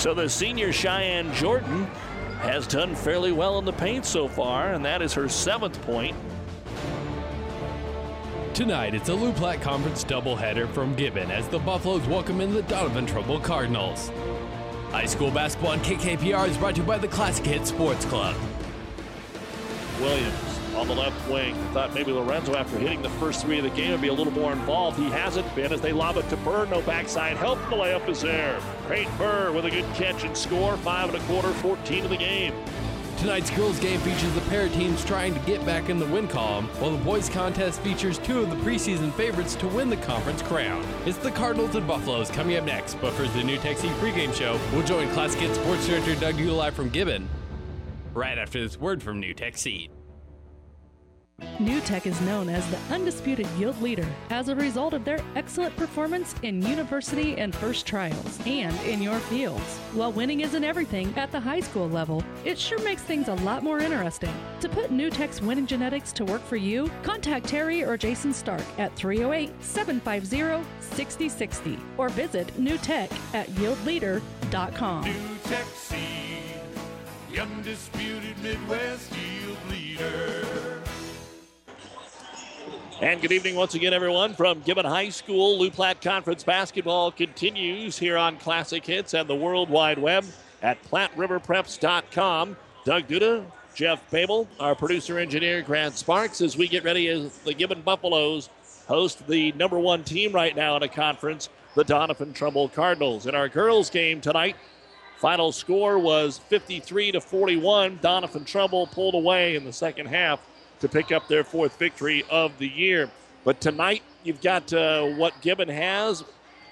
So the senior Cheyenne Jordan has done fairly well in the paint so far, and that is her 7th point. Tonight, it's a Loup Platte Conference doubleheader from Gibbon as the Buffaloes welcome in the Donovan Trumbull Cardinals. High school basketball on KKPR is brought to you by the Classic Hit Sports Club. Williams on the left wing. Thought maybe Lorenzo, after hitting the first 3 of the game, would be a little more involved. He hasn't been as they lob it to Burr. No backside help. The layup is there. Creighton Burr with a good catch and score. 5 1/4, 14 of the game. Tonight's girls game features the pair of teams trying to get back in the win column, while the boys contest features 2 of the preseason favorites to win the conference crown. It's the Cardinals and Buffaloes coming up next, but for the New Tech Seed pregame show, we'll join Classic Hit Sports Director Doug Duda live from Gibbon right after this word from New Tech Seed. New Tech is known as the undisputed yield leader as a result of their excellent performance in university and first trials and in your fields. While winning isn't everything at the high school level, it sure makes things a lot more interesting. To put New Tech's winning genetics to work for you, contact Terry or Jason Stark at 308-750-6060 or visit New Tech at yieldleader.com. New Tech Seed, the undisputed Midwest yield leader. And good evening once again, everyone, from Gibbon High School. Loup Platte Conference basketball continues here on Classic Hits and the World Wide Web at PlatteRiverPreps.com. Doug Duda, Jeff Babel, our producer-engineer Grant Sparks, as we get ready as the Gibbon Buffaloes host the number 1 team right now in a conference, the Donovan Trumbull Cardinals. In our girls game tonight, final score was 53-41. Donovan Trumbull pulled away in the second half to pick up their 4th victory of the year. But tonight, you've got what Gibbon has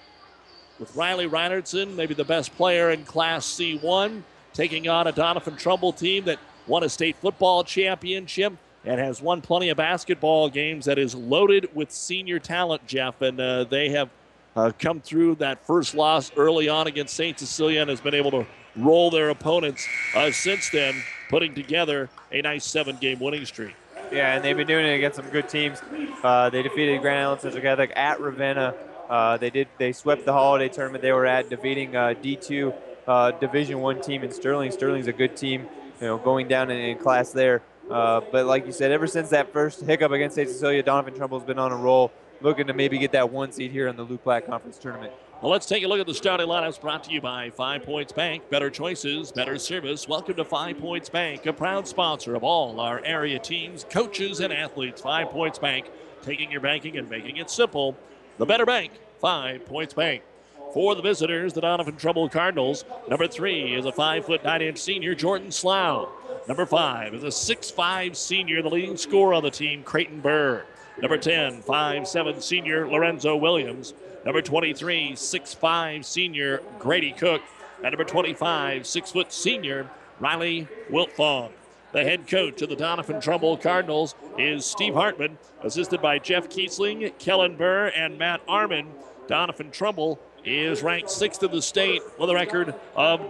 with Riley Reinertsen, maybe the best player in Class C1, taking on a Donovan Trumbull team that won a state football championship and has won plenty of basketball games, that is loaded with senior talent, Jeff. And they have come through that first loss early on against St. Cecilia and has been able to roll their opponents since then, putting together a nice 7-game winning streak. Yeah, and they've been doing it against some good teams. They defeated Grand Island Central Catholic at Ravenna. They swept the holiday tournament they were at, defeating D2 Division I team in Sterling. Sterling's a good team, going down in class there. But like you said, ever since that first hiccup against St. Cecilia, Donovan Trumble's been on a roll, looking to maybe get that 1 seed here in the Loup Platte Conference tournament. Well, let's take a look at the starting lineups brought to you by 5 Points Bank. Better choices, better service. Welcome to 5 Points Bank, a proud sponsor of all our area teams, coaches, and athletes. 5 Points Bank, taking your banking and making it simple. The better bank, 5 Points Bank. For the visitors, the Donovan Trumbull Cardinals, number 3 is a 5'9" senior, Jordan Slough. Number 5 is a 6'5" senior, the leading scorer on the team, Creighton Burr. Number 10, 5'7" senior, Lorenzo Williams. Number 23, 6'5" senior, Grady Cook. And number 25, 6' senior, Riley Wiltfong. The head coach of the Donovan Trumbull Cardinals is Steve Hartman, assisted by Jeff Kiesling, Kellen Burr, and Matt Armin. Donovan Trumbull is ranked 6th in the state with a record of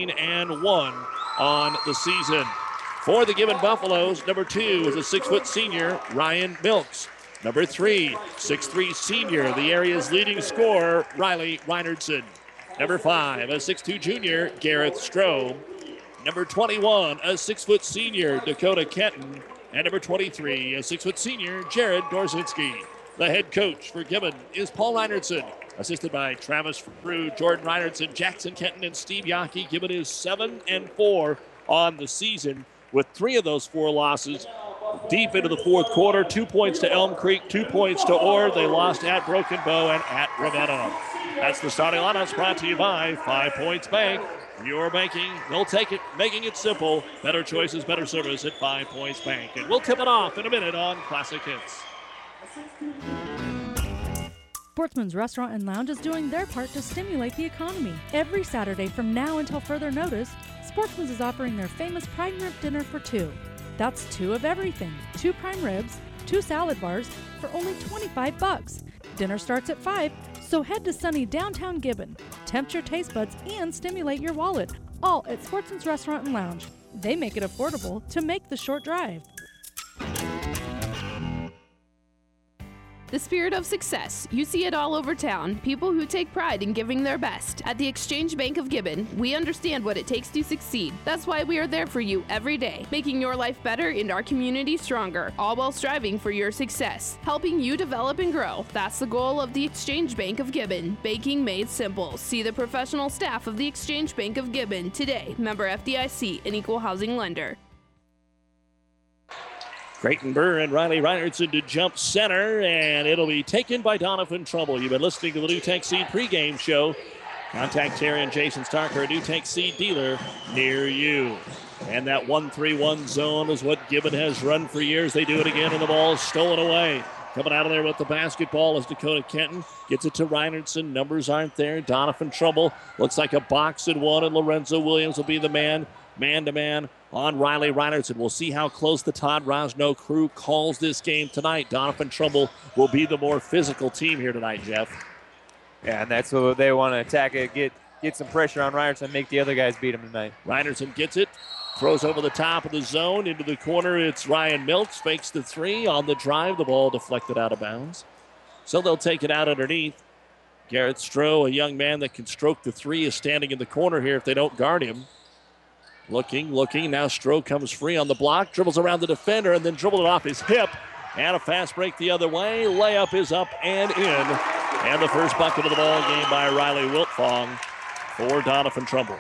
9-1 on the season. For the Gibbon Buffaloes, number 2 is a 6' senior, Ryan Milks. Number 3, 6'3" senior, the area's leading scorer, Riley Reinertsen. Number 5, a 6'2" junior, Gareth Stroh. Number 21, a 6' senior, Dakota Kenton. And number 23, a 6' senior, Jared Dorzinski. The head coach for Gibbon is Paul Reinertsen, assisted by Travis Frew, Jordan Reinertsen, Jackson Kenton, and Steve Yockey. Gibbon is 7-4 on the season, with 3 of those 4 losses deep into the 4th quarter. 2 points to Elm Creek, 2 points to Ord. They lost at Broken Bow and at Ravenna. That's the starting lineups brought to you by 5 Points Bank. Your banking, they'll take it, making it simple. Better choices, better service at 5 Points Bank. And we'll tip it off in a minute on Classic Hits. Sportsman's Restaurant and Lounge is doing their part to stimulate the economy. Every Saturday from now until further notice, Sportsman's is offering their famous prime rib dinner for 2. That's 2 of everything. 2 prime ribs, 2 salad bars for only $25. Dinner starts at 5, so head to sunny downtown Gibbon. Tempt your taste buds and stimulate your wallet. All at Sportsman's Restaurant and Lounge. They make it affordable to make the short drive. The spirit of success. You see it all over town. People who take pride in giving their best. At the Exchange Bank of Gibbon, we understand what it takes to succeed. That's why we are there for you every day, making your life better and our community stronger, all while striving for your success. Helping you develop and grow. That's the goal of the Exchange Bank of Gibbon. Banking made simple. See the professional staff of the Exchange Bank of Gibbon today. Member FDIC, an equal housing lender. Creighton Burr and Riley Reinertsen to jump center, and it'll be taken by Donovan Trumbull. You've been listening to the NuTech Seed pregame show. Contact Terry and Jason Starker, a NuTech Seed dealer near you. And that 1-3-1 zone is what Gibbon has run for years. They do it again, and the ball is stolen away. Coming out of there with the basketball is Dakota Kenton. Gets it to Reinertsen. Numbers aren't there. Donovan Trumbull looks like a box and one, and Lorenzo Williams will be the man-to-man on Riley Reinertsen. We'll see how close the Todd Rosno crew calls this game tonight. Donovan Trumbull will be the more physical team here tonight, Jeff. Yeah, and that's what they want to attack it, get some pressure on Reinertsen, make the other guys beat him tonight. Reinertsen gets it, throws over the top of the zone into the corner. It's Ryan Milks, fakes the three on the drive. The ball deflected out of bounds. So they'll take it out underneath. Garrett Stroh, a young man that can stroke the three, is standing in the corner here if they don't guard him. Looking. Now Stroh comes free on the block, dribbles around the defender, and then dribbled it off his hip. And a fast break the other way. Layup is up and in. And the first bucket of the ball game by Riley Wiltfong for Donovan Trumbull.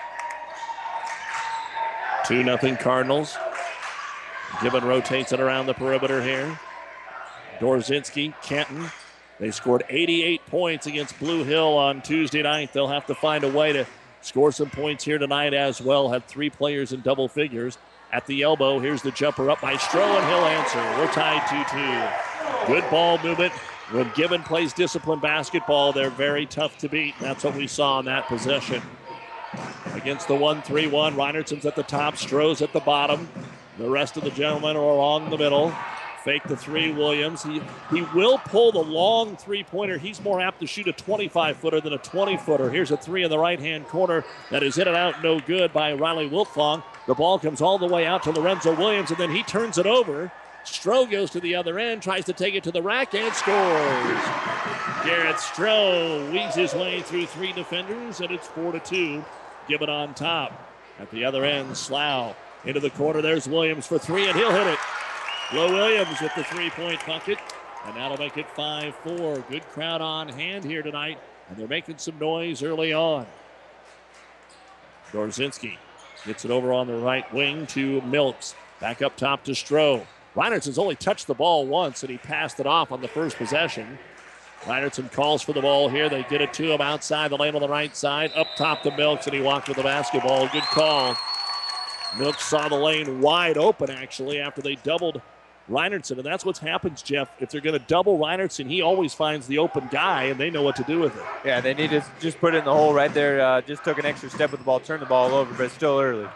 2-0 Cardinals. Gibbon rotates it around the perimeter here. Dorzinski, Kenton. They scored 88 points against Blue Hill on Tuesday night. They'll have to find a way to score some points here tonight as well. Had 3 players in double figures. At the elbow, here's the jumper up by Stroh, and he'll answer. We're tied 2-2. Good ball movement. When Gibbon plays disciplined basketball, they're very tough to beat. That's what we saw in that possession. Against the 1-3-1, Reinertsen's at the top, Stroh's at the bottom. The rest of the gentlemen are along the middle. Fake the three, Williams. He will pull the long three-pointer. He's more apt to shoot a 25-footer than a 20-footer. Here's a three in the right-hand corner that is in and out, no good by Riley Wiltfong. The ball comes all the way out to Lorenzo Williams, and then he turns it over. Stroh goes to the other end, tries to take it to the rack, and scores. Garrett Stroh weaves his way through 3 defenders, and it's 4-2. Gibbon on top. At the other end, Slough into the corner. There's Williams for 3, and he'll hit it. Low Williams with the 3-point bucket, and that'll make it 5-4. Good crowd on hand here tonight, and they're making some noise early on. Dorzinski gets it over on the right wing to Milks. Back up top to Stroh. Reinertsen's only touched the ball once, and he passed it off on the first possession. Reinertsen calls for the ball here. They get it to him outside the lane on the right side. Up top to Milks, and he walked with the basketball. Good call. Milks saw the lane wide open, actually, after they doubled Reinertsen, and that's what happens, Jeff. If they're going to double Reinertsen, he always finds the open guy, and they know what to do with it. Yeah, they need to just put it in the hole right there. Just took an extra step with the ball, turned the ball over, but it's still early.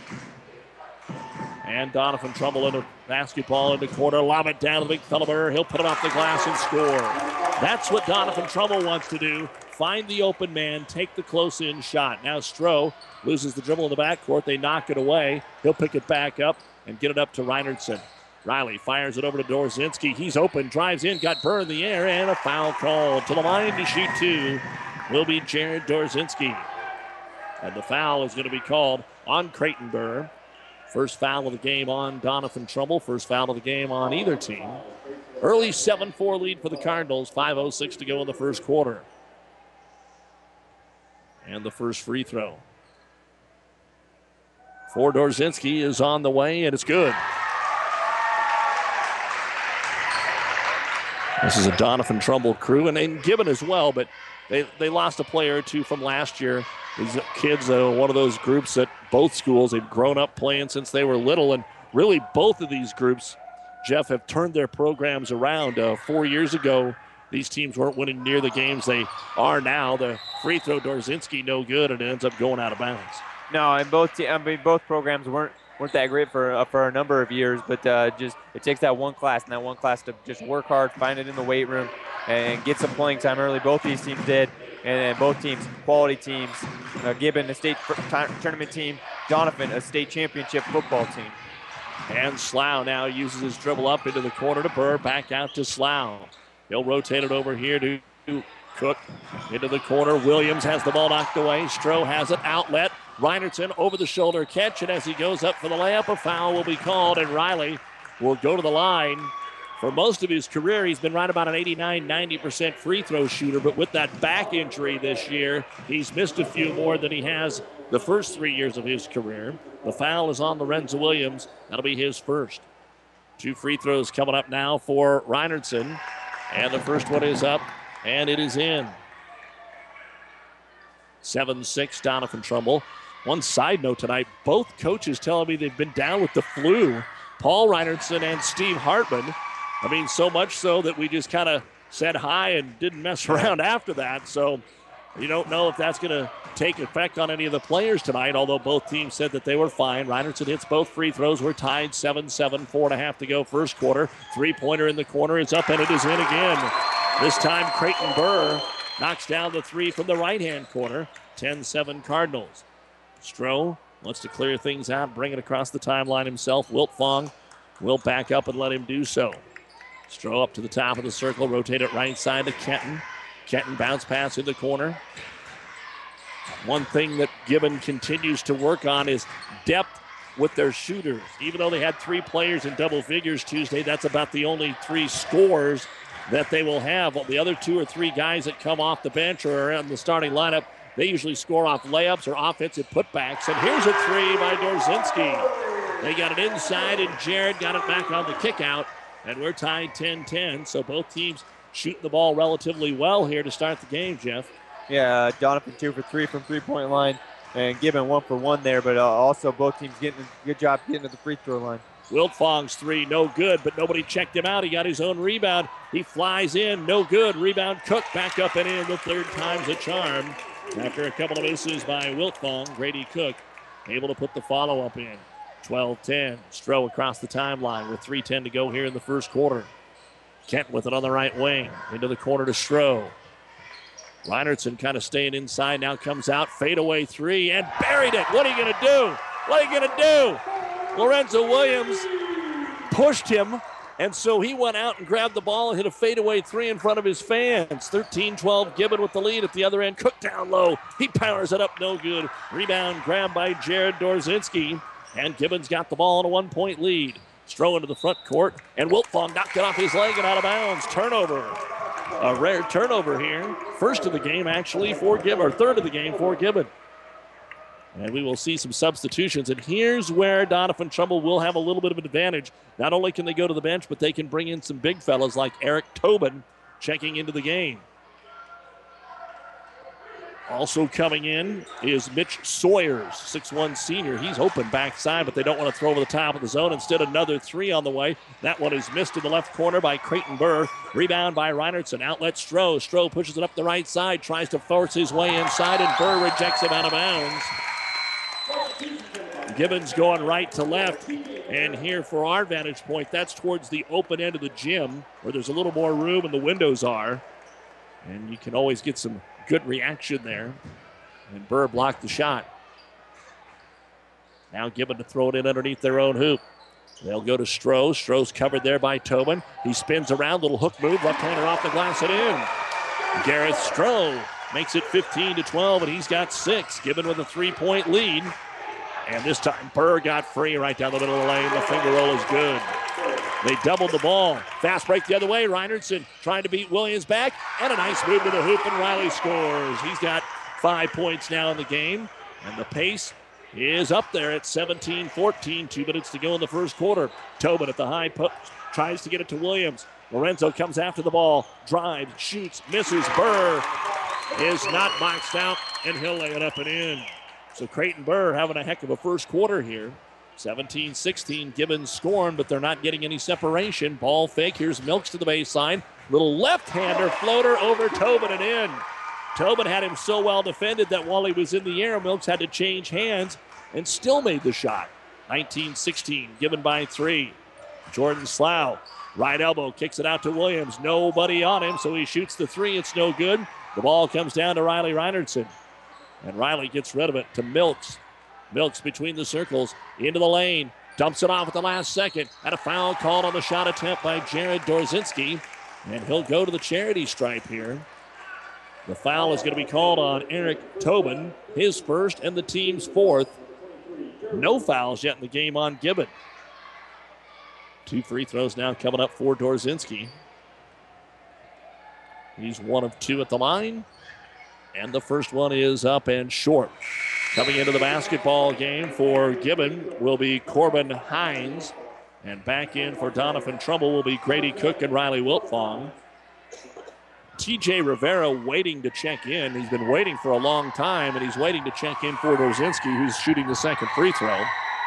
And Donovan Trumbull in the basketball in the corner. Lob it down to the big fella Burr. He'll put it off the glass and score. That's what Donovan Trumbull wants to do. Find the open man, take the close-in shot. Now Stroh loses the dribble in the backcourt. They knock it away. He'll pick it back up and get it up to Reinertsen. Riley fires it over to Dorzinski. He's open, drives in, got Burr in the air, and a foul called. To the line to shoot 2 will be Jared Dorzinski. And the foul is going to be called on Creighton Burr. First foul of the game on Donovan Trumbull. First foul of the game on either team. Early 7-4 lead for the Cardinals. 5:06 to go in the first quarter. And the first free throw for Dorzinski is on the way, and it's good. This is a Donovan Trumbull crew, and Gibbon as well, but they lost a player or two from last year. These kids, one of those groups that both schools had grown up playing since they were little, and really both of these groups, Jeff, have turned their programs around. 4 years ago, these teams weren't winning near the games they are now. The free throw, Dorzinski, no good, and it ends up going out of bounds. No, and both programs weren't that great for a number of years, but just it takes that one class to just work hard, find it in the weight room, and get some playing time early. Both these teams did, and both teams, quality teams. Gibbon, a state tournament team. Donovan, a state championship football team. And Slough now uses his dribble up into the corner to Burr, back out to Slough. He'll rotate it over here to Cook into the corner. Williams has the ball knocked away. Stroh has it. Outlet. Reinertsen over the shoulder catch. And as he goes up for the layup, a foul will be called. And Riley will go to the line. For most of his career, he's been right about an 89-90% free throw shooter. But with that back injury this year, he's missed a few more than he has the first 3 years of his career. The foul is on Lorenzo Williams. That'll be his first. 2 free throws coming up now for Reinertsen. And the first one is up, and it is in. 7-6, Doniphan Trumbull. One side note tonight, both coaches telling me they've been down with the flu. Paul Reinertsen and Steve Hartman. I mean, so much so that we just kind of said hi and didn't mess around after that. So you don't know if that's going to take effect on any of the players tonight, although both teams said that they were fine. Reinertsen hits both free throws. We're tied 7-7, 4.5 to go first quarter. Three-pointer in the corner. It's up, and it is in again. This time, Creighton Burr knocks down the three from the right-hand corner. 10-7 Cardinals. Stroh wants to clear things out, bring it across the timeline himself. Wiltfong will back up and let him do so. Stroh up to the top of the circle, rotate it right side to Kenton. Kenton bounce pass in the corner. One thing that Gibbon continues to work on is depth with their shooters. Even though they had 3 players in double figures Tuesday, that's about the only 3 scores that they will have. Well, the other 2 or 3 guys that come off the bench or are in the starting lineup, they usually score off layups or offensive putbacks. And here's a 3 by Dorzinski. They got it inside, and Jared got it back on the kick out. And we're tied 10-10, so both teams shooting the ball relatively well here to start the game, Jeff. Yeah, Doniphan 2 for 3 from three-point line, and Gibbon 1 for 1 there, but also both teams getting a good job getting to the free throw line. Wiltfong's 3, no good, but nobody checked him out. He got his own rebound. He flies in, no good. Rebound Cook back up and in. The third time's a charm. After a couple of misses by Wiltfong, Grady Cook able to put the follow-up in. 12-10. Stroh across the timeline with 3:10 to go here in the first quarter. Kent with it on the right wing. Into the corner to Stroh. Reinertsen kind of staying inside. Now comes out. Fadeaway 3 and buried it. What are you going to do? What are you going to do? Lorenzo Williams pushed him, and so he went out and grabbed the ball and hit a fadeaway 3 in front of his fans. 13-12 Gibbon with the lead at the other end. Cook down low. He powers it up. No good. Rebound grabbed by Jared Dorzinski. And Gibbons got the ball on a 1-point lead. Stroh into the front court, and Wiltfong knocked it off his leg and out of bounds. Turnover. A rare turnover here. First of the game, actually, for Gibbon, or third of the game for Gibbon. And we will see some substitutions. And here's where Doniphan Trumbull will have a little bit of an advantage. Not only can they go to the bench, but they can bring in some big fellas like Eric Tobin checking into the game. Also coming in is Mitch Sawyers, 6'1 senior. He's open backside, but they don't want to throw over the top of the zone. Instead, another 3 on the way. That one is missed in the left corner by Creighton Burr. Rebound by Reinertsen. Outlet Stroh. Stroh pushes it up the right side, tries to force his way inside, and Burr rejects him out of bounds. Gibbons going right to left. And here for our vantage point, that's towards the open end of the gym where there's a little more room and the windows are. And you can always get some good reaction there. And Burr blocked the shot. Now Gibbon to throw it in underneath their own hoop. They'll go to Stroh. Stroh's covered there by Tobin. He spins around, little hook move, left-hander off the glass and in. Gareth Stroh makes it 15-12, and he's got 6. Gibbon with a 3-point lead. And this time Burr got free right down the middle of the lane. The finger roll is good. They doubled the ball. Fast break the other way. Reinertsen trying to beat Williams back. And a nice move to the hoop, and Riley scores. He's got 5 points now in the game. And the pace is up there at 17-14. 2 minutes to go in the first quarter. Tobin at the high post tries to get it to Williams. Lorenzo comes after the ball. Drives, shoots, misses. Burr is not boxed out, and he'll lay it up and in. So Creighton Burr having a heck of a first quarter here. 17-16, Gibbons scoring, but they're not getting any separation. Ball fake. Here's Milks to the baseline. Little left-hander floater over Tobin and in. Tobin had him so well defended that while he was in the air, Milks had to change hands and still made the shot. 19-16, Gibbon by 3. Jordan Slough, right elbow, kicks it out to Williams. Nobody on him, so he shoots the 3. It's no good. The ball comes down to Riley Reinertsen. And Riley gets rid of it to Milks. Milks between the circles, into the lane, dumps it off at the last second, and a foul called on the shot attempt by Jared Dorzinski. And he'll go to the charity stripe here. The foul is going to be called on Eric Tobin, his first and the team's fourth. No fouls yet in the game on Gibbon. 2 free throws now coming up for Dorzinski. He's 1 of 2 at the line. And the first one is up and short. Coming into the basketball game for Gibbon will be Corbin Hines. And back in for Doniphan Trumbull will be Grady Cook and Riley Wiltfong. TJ Rivera waiting to check in. He's been waiting for a long time, and he's waiting to check in for Dorzinski, who's shooting the second free throw.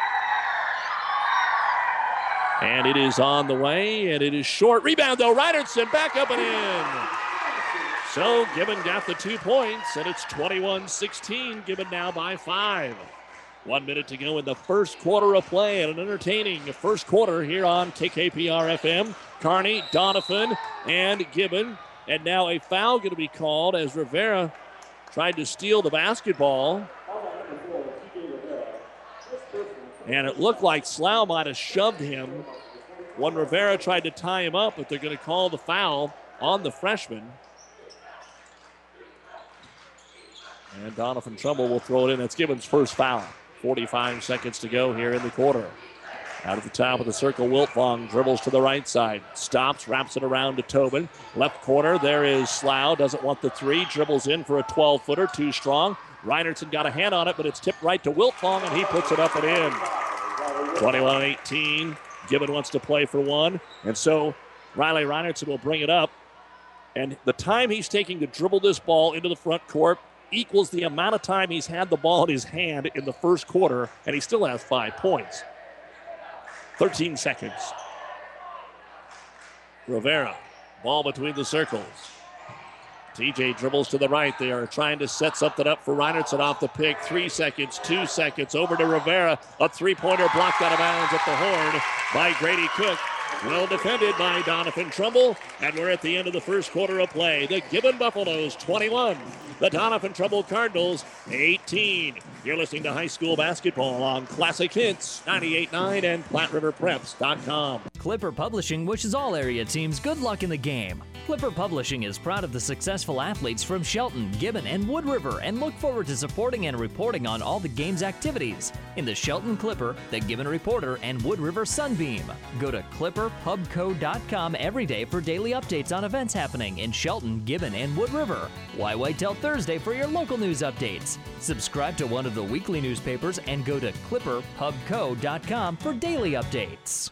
And it is on the way, and it is short. Rebound, though. Reinertsen back up and in. So Gibbon got the 2 points, and it's 21-16. Gibbon now by 5. 1 minute to go in the first quarter of play, and an entertaining first quarter here on KKPR-FM. Kearney, Doniphan, and Gibbon. And now a foul going to be called as Rivera tried to steal the basketball. And it looked like Slough might have shoved him when Rivera tried to tie him up, but they're going to call the foul on the freshman. And Doniphan Trumbull will throw it in. That's Gibbon's first foul. 45 seconds to go here in the quarter. Out at the top of the circle, Wiltfong dribbles to the right side. Stops, wraps it around to Tobin. Left corner, there is Slough. Doesn't want the 3. Dribbles in for a 12-footer. Too strong. Reinertsen got a hand on it, but it's tipped right to Wiltfong, and he puts it up and in. 21-18. Gibbon wants to play for 1. And so Riley Reinertsen will bring it up. And the time he's taking to dribble this ball into the front court equals the amount of time he's had the ball in his hand in the first quarter, and he still has 5 points. 13 seconds. Rivera, ball between the circles. TJ dribbles to the right. They are trying to set something up for Reinertsen off the pick. 3 seconds, 2 seconds. Over to Rivera. A 3-pointer blocked out of bounds at the horn by Grady Cook. Well defended by Doniphan Trumbull. And we're at the end of the first quarter of play. The Gibbon Buffaloes 21. The Doniphan Trumbull Cardinals 18. You're listening to high school basketball on Classic Hits 98.9 and PlatteRiverPreps.com. Clipper Publishing wishes all area teams good luck in the game. Clipper Publishing is proud of the successful athletes from Shelton, Gibbon, and Wood River and look forward to supporting and reporting on all the game's activities in the Shelton Clipper, the Gibbon Reporter, and Wood River Sunbeam. Go to ClipperPubCo.com every day for daily updates on events happening in Shelton, Gibbon, and Wood River. Why wait till Thursday for your local news updates? Subscribe to one of the weekly newspapers and go to ClipperPubCo.com for daily updates.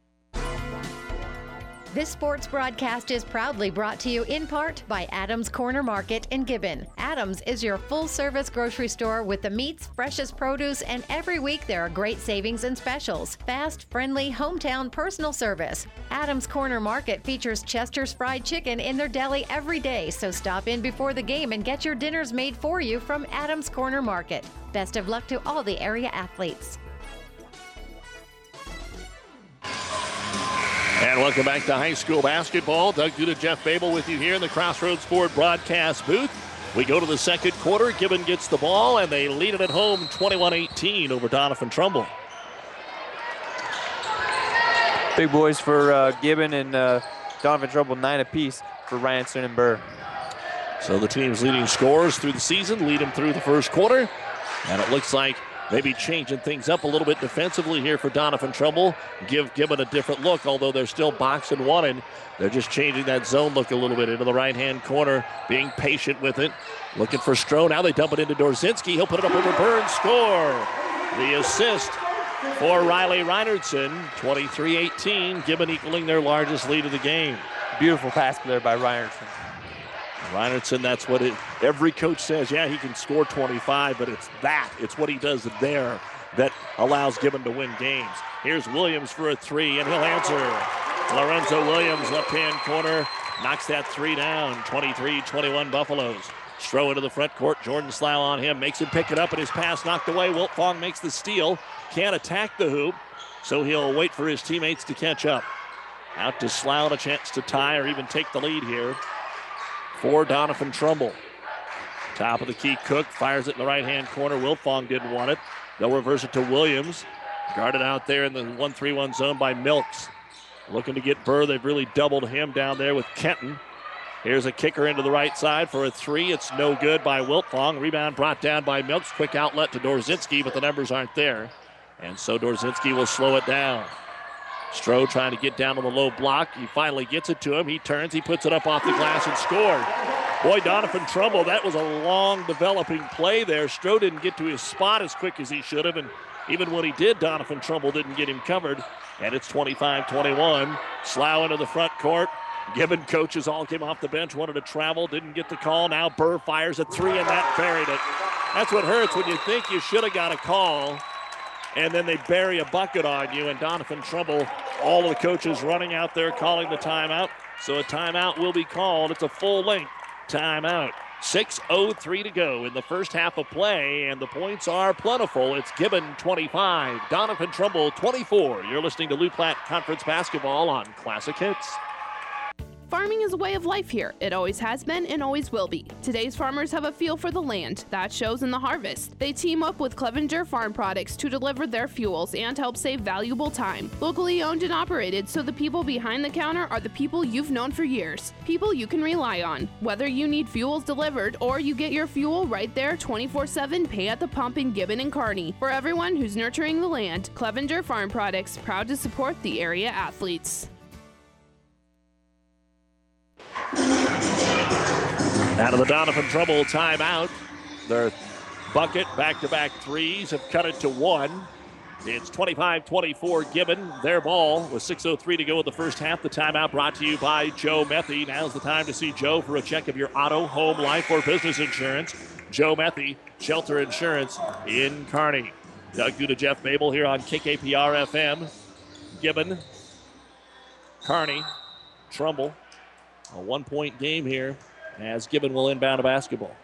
This sports broadcast is proudly brought to you in part by Adams Corner Market in Gibbon. Adams is your full-service grocery store with the meats, freshest produce, and every week there are great savings and specials. Fast, friendly, hometown personal service. Adams Corner Market features Chester's Fried Chicken in their deli every day, so stop in before the game and get your dinners made for you from Adams Corner Market. Best of luck to all the area athletes. And welcome back to high school basketball. Doug Duda, Jeff Babel with you here in the Crossroads Ford broadcast booth. We go to the second quarter. Gibbon gets the ball, and they lead it at home 21-18 over Doniphan Trumbull. Big boys for Gibbon and Doniphan Trumbull, 9 apiece for Reinertsen and Burr. So the team's leading scorers through the season lead them through the first quarter. And it looks like maybe changing things up a little bit defensively here for Doniphan Trumbull. Give Gibbon a different look, although they're still boxing one, and they're just changing that zone look a little bit into the right-hand corner, being patient with it. Looking for Stroh. Now they dump it into Dorzinski. He'll put it up over Burns. Score. The assist for Riley Reinertsen. 23-18. Gibbon equaling their largest lead of the game. Beautiful pass there by Reinertsen. Reinertsen, that's what every coach says. Yeah, he can score 25, but it's what he does there that allows Gibbon to win games. Here's Williams for a 3, and he'll answer. Lorenzo Williams, left-hand corner, knocks that 3 down. 23-21 Buffaloes. Stroh into the front court. Jordan Slough on him, makes him pick it up, and his pass knocked away. Wiltfong makes the steal. Can't attack the hoop, so he'll wait for his teammates to catch up. Out to Slough, a chance to tie or even take the lead here for Doniphan Trumbull. Top of the key, Cook fires it in the right-hand corner. Wiltfong didn't want it. They'll reverse it to Williams. Guarded out there in the 1-3-1 zone by Milks. looking to get Burr. They've really doubled him down there with Kenton. Here's a kicker into the right side for a three. It's no good by Wiltfong. Rebound brought down by Milks. Quick outlet to Dorzinski, but the numbers aren't there. And so Dorzinski will slow it down. Stroh trying to get down on the low block. He finally gets it to him. He turns, he puts it up off the glass and scored. Boy, Donovan Trumbull, that was a long developing play there. Stroh didn't get to his spot as quick as he should have, and even when he did, Donovan Trumbull didn't get him covered. And it's 25-21. Slough into the front court. Gibbon coaches all came off the bench, wanted to travel, didn't get the call. Now Burr fires a three, and that buried it. That's what hurts when you think you should have got a call, and then they bury a bucket on you. And Donovan Trumbull, all of the coaches running out there calling the timeout. So a timeout will be called. It's a full-length timeout. 6:03 to go in the first half of play, and the points are plentiful. It's Gibbon 25, Donovan Trumbull 24. You're listening to Lou Platte Conference Basketball on Classic Hits. Farming is a way of life here. It always has been and always will be. Today's farmers have a feel for the land. That shows in the harvest. They team up with Clevenger Farm Products to deliver their fuels and help save valuable time. Locally owned and operated, so the people behind the counter are the people you've known for years. People you can rely on. Whether you need fuels delivered or you get your fuel right there 24/7, pay at the pump in Gibbon and Kearney. For everyone who's nurturing the land, Clevenger Farm Products, proud to support the area athletes. Out of the Donovan Trumbull timeout. Their bucket, back-to-back threes have cut it to one. It's 25-24 Gibbon. Their ball with 6:03 to go in the first half. The timeout brought to you by Joe Methy. Now's the time to see Joe for a check of your auto, home, life, or business insurance. Joe Methy, Shelter Insurance in Kearney. Doug Duda, Jeff Mabel here on KKPR-FM. Gibbon, Kearney, Trumbull. A one-point game here as Gibbon will inbound a basketball.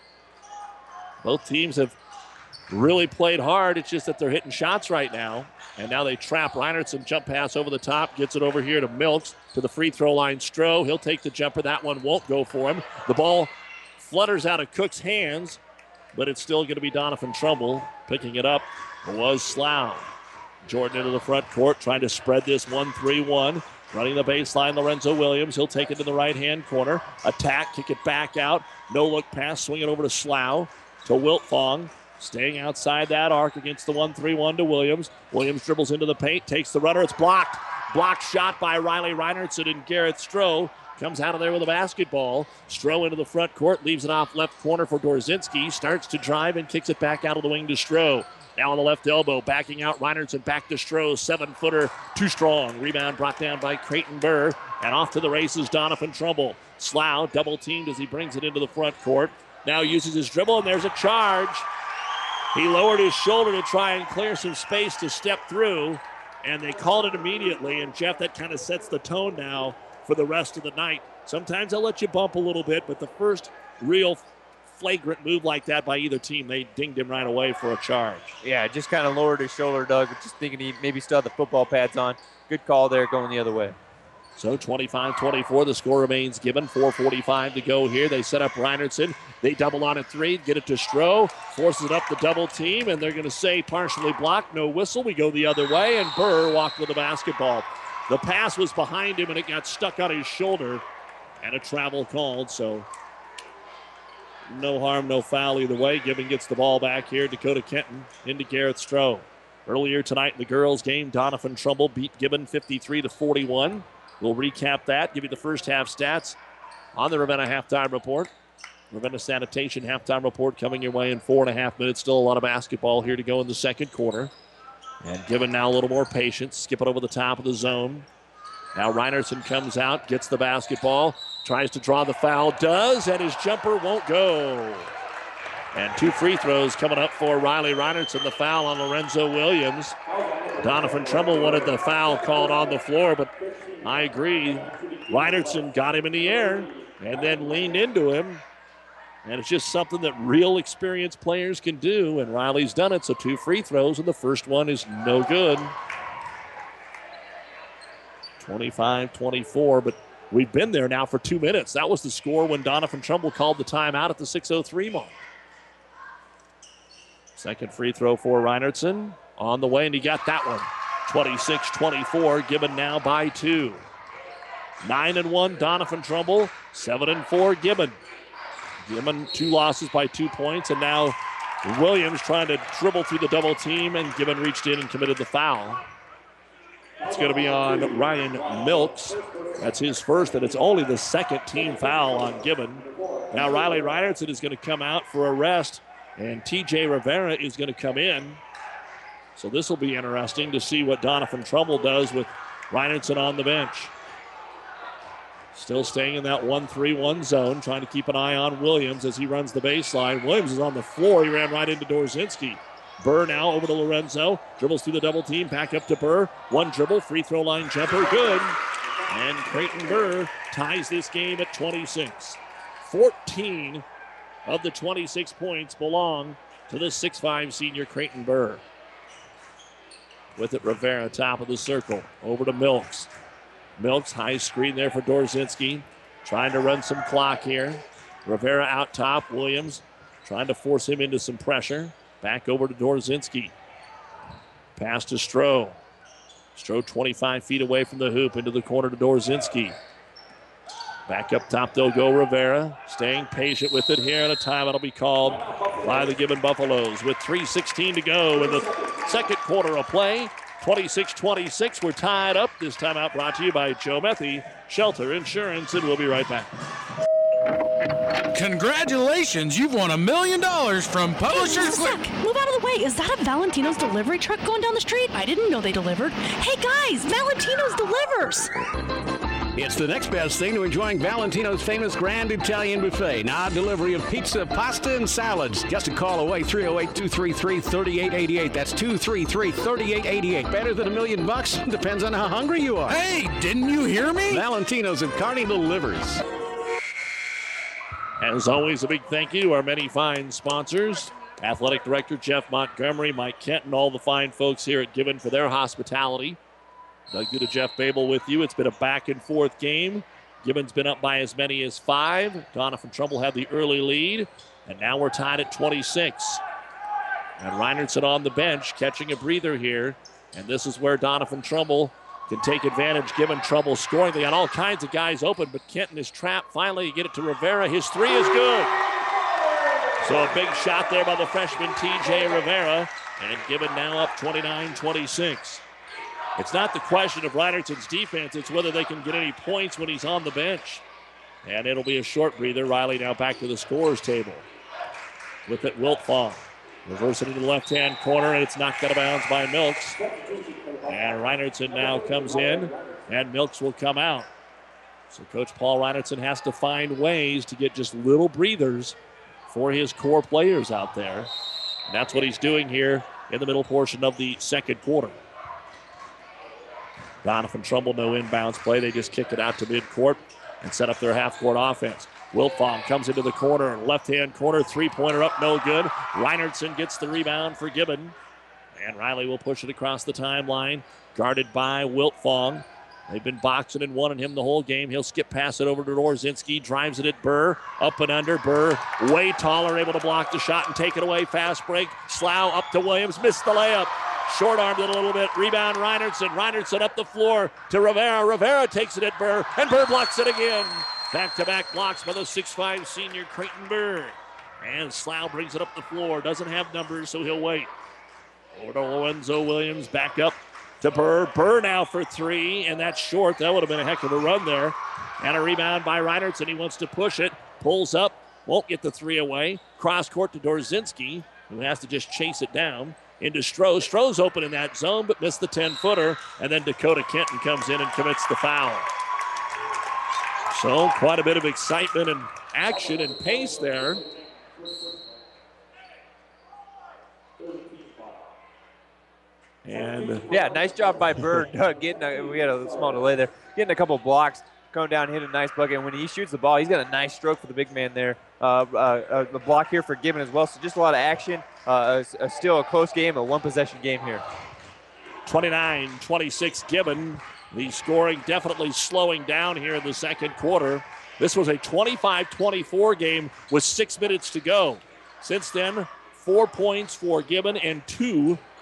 Both teams have really played hard. It's just that they're hitting shots right now. And now they trap Reinertson. Jump pass over the top. Gets it over here to Milks. To the free throw line, Stroh. He'll take the jumper. That one won't go for him. The ball flutters out of Cook's hands, but it's still going to be Donovan Trumbull. Picking it up was Slough. Jordan into the front court, trying to spread this 1-3-1. Running the baseline, Lorenzo Williams. He'll take it to the right-hand corner. Attack, kick it back out. No-look pass, swing it over to Slough. To Wiltfong. Staying outside that arc against the 1-3-1 to Williams. Williams dribbles into the paint, takes the runner. It's blocked. Blocked shot by Riley Reinertson, and Garrett Stroh comes out of there with a basketball. Stroh into the front court, leaves it off left corner for Dorzinski. Starts to drive and kicks it back out of the wing to Stroh. Now on the left elbow, backing out Reinertson, back to Stroh, 7-footer, too strong. Rebound brought down by Creighton Burr, and off to the races, Donovan Trumbull. Slough double-teamed as he brings it into the front court. Now uses his dribble, and there's a charge. He lowered his shoulder to try and clear some space to step through, and they called it immediately. And, Jeff, that kind of sets the tone now for the rest of the night. Sometimes they'll let you bump a little bit, but the first real flagrant move like that by either team, they dinged him right away for a charge. Yeah, just kind of lowered his shoulder, Doug. Just thinking he maybe still had the football pads on. Good call there going the other way. So 25-24, the score remains Gibbon. 4:45 to go here. They set up Reinertson. They double on a three, get it to Stroh, forces it up the double team, and they're going to say partially blocked, no whistle. We go the other way, and Burr walked with the basketball. The pass was behind him, and it got stuck on his shoulder, and a travel called, so no harm, no foul either way. Gibbon gets the ball back here. Dakota Kenton into Garrett Stroh. Earlier tonight in the girls' game, Donovan Trumbull beat Gibbon 53-41. We'll recap that, give you the first half stats on the Ravenna Halftime Report. Ravenna Sanitation Halftime Report coming your way in 4.5 minutes. Still a lot of basketball here to go in the second quarter. And Gibbon now a little more patience. Skip it over the top of the zone. Now Reinertson comes out, gets the basketball, tries to draw the foul, does, and his jumper won't go. And two free throws coming up for Riley Reinertson. The foul on Lorenzo Williams. Donovan Trumbull wanted the foul called on the floor, but I agree. Reinertson got him in the air and then leaned into him. And it's just something that real experienced players can do, and Riley's done it. So two free throws, and the first one is no good. 25-24, but we've been there now for 2 minutes. That was the score when Donovan Trumbull called the timeout at the 6:03 mark. Second free throw for Reinertson on the way, and he got that one. 26-24, Gibbon now by 2. 9-1 Doniphan Trumbull, 7-4 Gibbon. Gibbon 2 losses by 2 points, and now Williams trying to dribble through the double team, and Gibbon reached in and committed the foul. It's going to be on Ryan Milks. That's his first, and it's only the second team foul on Gibbon. Now Riley Reinertsen is going to come out for a rest, and TJ Rivera is going to come in. So this will be interesting to see what Doniphan Trumbull does with Reinertsen on the bench. Still staying in that 1-3-1 zone, trying to keep an eye on Williams as he runs the baseline. Williams is on the floor. He ran right into Dorzinski. Burr now over to Lorenzo. Dribbles through the double team. Back up to Burr. One dribble. Free throw line jumper. Good. And Creighton Burr ties this game at 26. 14 of the 26 points belong to the 6'5 senior Creighton Burr. With it, Rivera, top of the circle. Over to Milks. Milks, high screen there for Dorzinski. Trying to run some clock here. Rivera out top. Williams trying to force him into some pressure. Back over to Dorzinski. Pass to Stroh. Stroh 25 feet away from the hoop into the corner to Dorzinski. Back up top, they'll go Rivera. Staying patient with it here, and a timeout will be called by the Gibbon Buffaloes with 3:16 to go in the second quarter of play. 26-26, we're tied up. This timeout brought to you by Joe Methy, Shelter Insurance, and we'll be right back. Congratulations, you've won $1 million from Publishers. Hey, move out of the way. Is that a Valentino's delivery truck going down the street? I didn't know they delivered. Hey guys, Valentino's delivers. It's the next best thing to enjoying Valentino's famous Grand Italian Buffet. Now delivery of pizza, pasta, and salads. Just a call away, 308-233-3888. That's 233-3888. Better than $1 million? Depends on how hungry you are. Hey, didn't you hear me? Valentino's and Kearney delivers. As always, a big thank you to our many fine sponsors. Athletic Director Jeff Montgomery, Mike Kenton, all the fine folks here at Gibbon for their hospitality. Doug Duda, Jeff Babel with you. It's been a back-and-forth game. Gibbon's been up by as many as 5. Doniphan Trumbull had the early lead, and now we're tied at 26. And Reinertsen on the bench, catching a breather here. And this is where Doniphan Trumbull can take advantage. Gibbon Trumbull scoring. They got all kinds of guys open, but Kenton is trapped. Finally, you get it to Rivera. His three is good. So a big shot there by the freshman TJ Rivera. And Gibbon now up 29-26. It's not the question of Reinertsen's defense. It's whether they can get any points when he's on the bench. And it'll be a short breather. Riley now back to the scorer's table. With it, Wiltfong. Reverse it into the left-hand corner, and it's knocked out of bounds by Milks. And Reinertsen now comes in, and Milks will come out. So Coach Paul Reinertsen has to find ways to get just little breathers for his core players out there. And that's what he's doing here in the middle portion of the second quarter. Doniphan Trumbull, no inbounds play. They just kick it out to midcourt and set up their half-court offense. Wiltfong comes into the corner, left-hand corner, three-pointer up, no good. Reinertsen gets the rebound for Gibbon. And Riley will push it across the timeline, guarded by Wiltfong. They've been boxing and wanting him the whole game. He'll skip past it over to Dorzinski, drives it at Burr, up and under. Burr, way taller, able to block the shot and take it away. Fast break. Slough up to Williams, missed the layup. Short-armed it a little bit. Rebound Reinertsen. Reinertsen up the floor to Rivera. Rivera takes it at Burr, and Burr blocks it again. Back-to-back blocks by the 6'5 senior Creighton Burr. And Slough brings it up the floor. Doesn't have numbers, so he'll wait. Over to Lorenzo Williams. Back up to Burr. Burr now for three, and that's short. That would have been a heck of a run there. And a rebound by Reinertsen. He wants to push it. Pulls up. Won't get the three away. Cross-court to Dorzinski, who has to just chase it down. Into Stroh. Stroh's open in that zone, but missed the 10-footer. And then Dakota Kenton comes in and commits the foul. So quite a bit of excitement and action and pace there. And yeah, nice job by Burr. We had a small delay there. Getting a couple blocks, going down, hit a nice bucket. And when he shoots the ball, he's got a nice stroke for the big man there. The block here for Gibbon as well. So just a lot of action. Still a close game, a one-possession game here. 29-26 Gibbon. The scoring definitely slowing down here in the second quarter. This was a 25-24 game with 6 minutes to go. Since then, 4 points for Gibbon and 2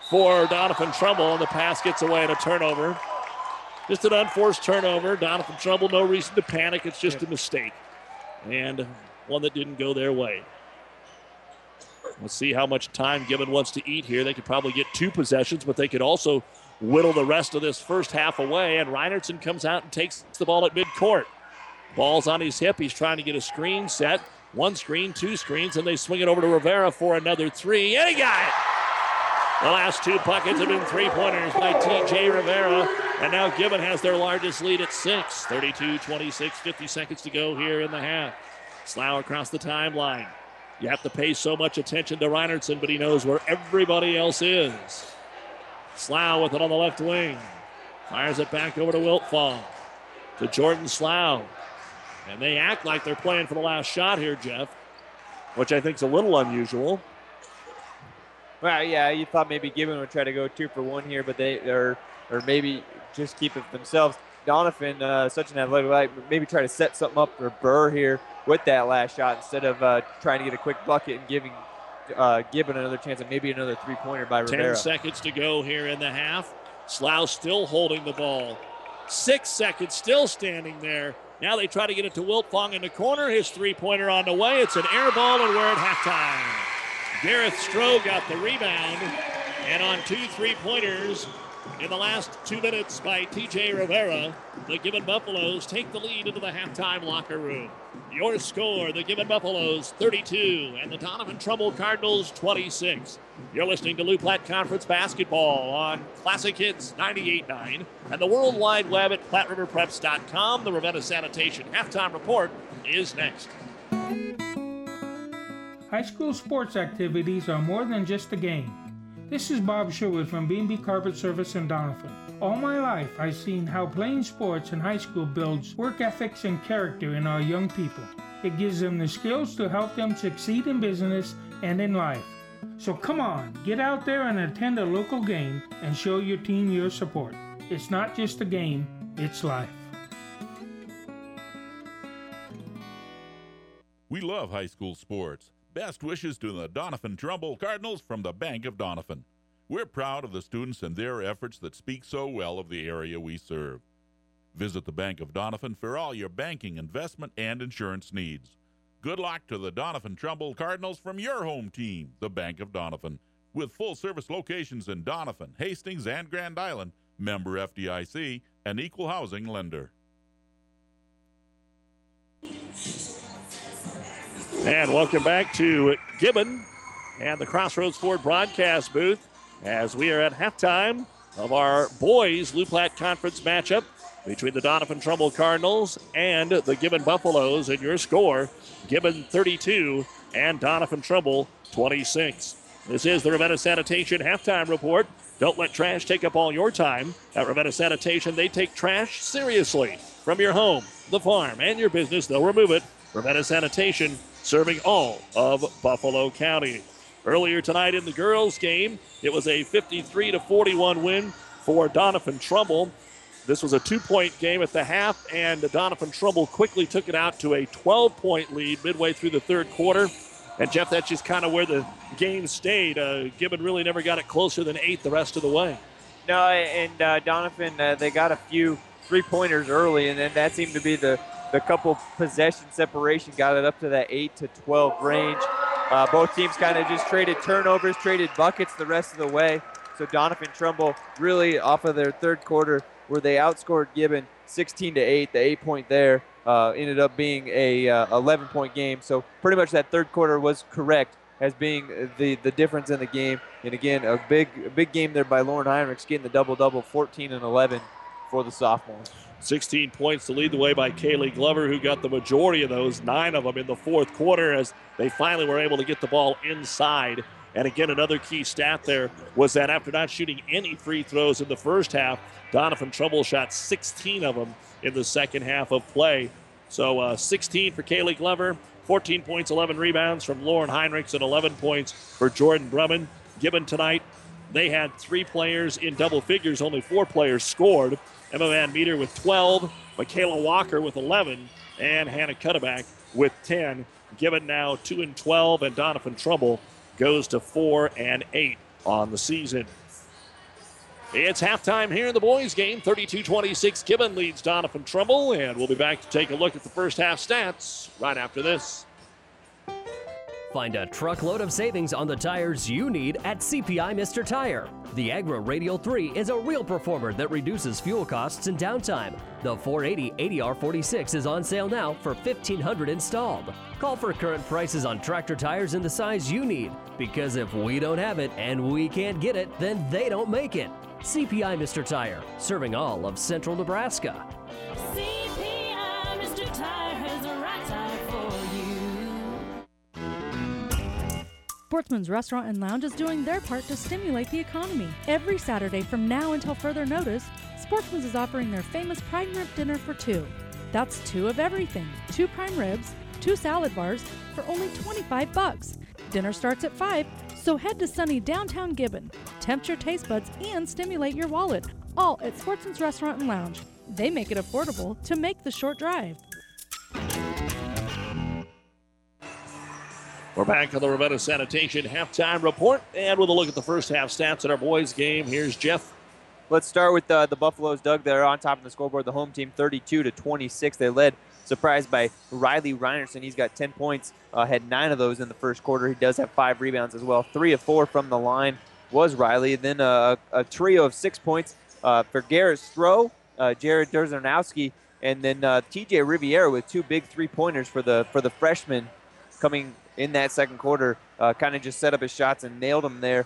for Donovan Trumbull, and the pass gets away and a turnover. Just an unforced turnover. Donovan Trumbull, no reason to panic. It's just a mistake. And one that didn't go their way. Let's see how much time Gibbon wants to eat here. They could probably get 2 possessions, but they could also whittle the rest of this first half away. And Reinertsen comes out and takes the ball at midcourt. Ball's on his hip. He's trying to get a screen set. 1 screen, 2 screens, and they swing it over to Rivera for another 3. And he got it! The last 2 buckets have been 3-pointers by T.J. Rivera. And now Gibbon has their largest lead at 6. 32-26, 50 seconds to go here in the half. Slough across the timeline. You have to pay so much attention to Reinertsen, but he knows where everybody else is. Slough with it on the left wing. Fires it back over to Wiltfong. To Jordan Slough. And they act like they're playing for the last shot here, Jeff, which I think is a little unusual. Well, yeah, you thought maybe Gibbon would try to go 2 for 1 here, but or maybe just keep it themselves. Donovan, such an athletic guy, maybe try to set something up for Burr here with that last shot instead of trying to get a quick bucket and giving Gibbon another chance at maybe another 3-pointer by Rivera. 10 seconds to go here in the half. Slough still holding the ball. 6 seconds, still standing there. Now they try to get it to Wiltfong in the corner. His 3-pointer on the way. It's an air ball, and we're at halftime. Gareth Stroh got the rebound, and on 2 3-pointers in the last 2 minutes by T.J. Rivera, the Gibbon Buffaloes take the lead into the halftime locker room. Your score, the Gibbon Buffaloes 32 and the Donovan Trumbull Cardinals 26. You're listening to Lou Platte Conference Basketball on Classic Hits 98.9 and the World Wide Web at PlatteRiverPreps.com. The Ravenna Sanitation Halftime Report is next. High school sports activities are more than just a game. This is Bob Sherwood from B&B Carpet Service in Donovan. All my life, I've seen how playing sports in high school builds work ethics and character in our young people. It gives them the skills to help them succeed in business and in life. So come on, get out there and attend a local game and show your team your support. It's not just a game, it's life. We love high school sports. Best wishes to the Donovan Trumbull Cardinals from the Bank of Donovan. We're proud of the students and their efforts that speak so well of the area we serve. Visit the Bank of Donovan for all your banking, investment, and insurance needs. Good luck to the Donovan Trumbull Cardinals from your home team, the Bank of Donovan. With full-service locations in Donovan, Hastings, and Grand Island, member FDIC, an equal housing lender. And welcome back to Gibbon and the Crossroads Ford broadcast booth as we are at halftime of our boys Lou Platte Conference matchup between the Donovan Trumbull Cardinals and the Gibbon Buffaloes. And your score, Gibbon 32 and Donovan Trumbull 26. This is the Ravenna Sanitation Halftime Report. Don't let trash take up all your time. At Ravenna Sanitation, they take trash seriously. From your home, the farm, and your business, they'll remove it. Ravenna Sanitation, serving all of Buffalo County. Earlier tonight in the girls' game, it was a 53-41 win for Donovan Trumbull. This was a 2-point game at the half, and Donovan Trumbull quickly took it out to a 12-point lead midway through the third quarter. And, Jeff, that's just kind of where the game stayed. Gibbon really never got it closer than 8 the rest of the way. No, and Donovan, they got a few 3-pointers early, and then that seemed to be the couple possession separation, got it up to that 8 to 12 range. Both teams kind of just traded turnovers, traded buckets the rest of the way. So Donovan Trumbull really off of their third quarter where they outscored Gibbon 16-8. The 8-point there ended up being a 11-point game. So pretty much that third quarter was correct as being the difference in the game. And again, a big game there by Lauren Heinrichs, getting the double-double, 14 and 11 for the sophomores. 16 points to lead the way by Kaylee Glover, who got the majority of those, 9 of them in the fourth quarter, as they finally were able to get the ball inside. And again, another key stat there was that after not shooting any free throws in the first half, Donovan Trumbull shot 16 of them in the second half of play. So 16 for Kaylee Glover, 14 points, 11 rebounds from Lauren Heinrichs, and 11 points for Jordan Brumman. Gibbon tonight, they had 3 players in double figures, only 4 players scored. Emma Van Meter with 12, Michaela Walker with 11, and Hannah Cutterback with 10. Gibbon now 2-12, and Donovan Trumbull goes to 4-8 on the season. It's halftime here in the boys' game. 32-26, Gibbon leads Doniphan Trumbull, and we'll be back to take a look at the first half stats right after this. Find a truckload of savings on the tires you need at CPI Mr. Tire. The Agra Radial 3 is a real performer that reduces fuel costs and downtime. The 480 80R46 is on sale now for $1,500 installed. Call for current prices on tractor tires in the size you need, because if we don't have it and we can't get it, then they don't make it. CPI Mr. Tire, serving all of central Nebraska. CPI Mr. Tire has the right tire for you. Sportsman's Restaurant and Lounge is doing their part to stimulate the economy. Every Saturday from now until further notice, Sportsman's is offering their famous prime rib dinner for two. That's two of everything. 2 prime ribs, 2 salad bars for only $25. Dinner starts at 5, so head to sunny downtown Gibbon. Tempt your taste buds and stimulate your wallet, all at Sportsman's Restaurant and Lounge. They make it affordable to make the short drive. We're back on the Ravenna Sanitation halftime report, and with a look at the first half stats in our boys' game, here's Jeff. Let's start with the Buffaloes. Doug, they're on top of the scoreboard. The home team 32-26. They led, surprised by Riley Reinerson. He's got 10 points, had 9 of those in the first quarter. He does have 5 rebounds as well. 3 of 4 from the line was Riley. Then a trio of 6 points for Garrett Stroh, Jared Derzernowski, and then TJ Riviera with 2 big 3-pointers for the freshman coming in that second quarter. Kind of just set up his shots and nailed them there.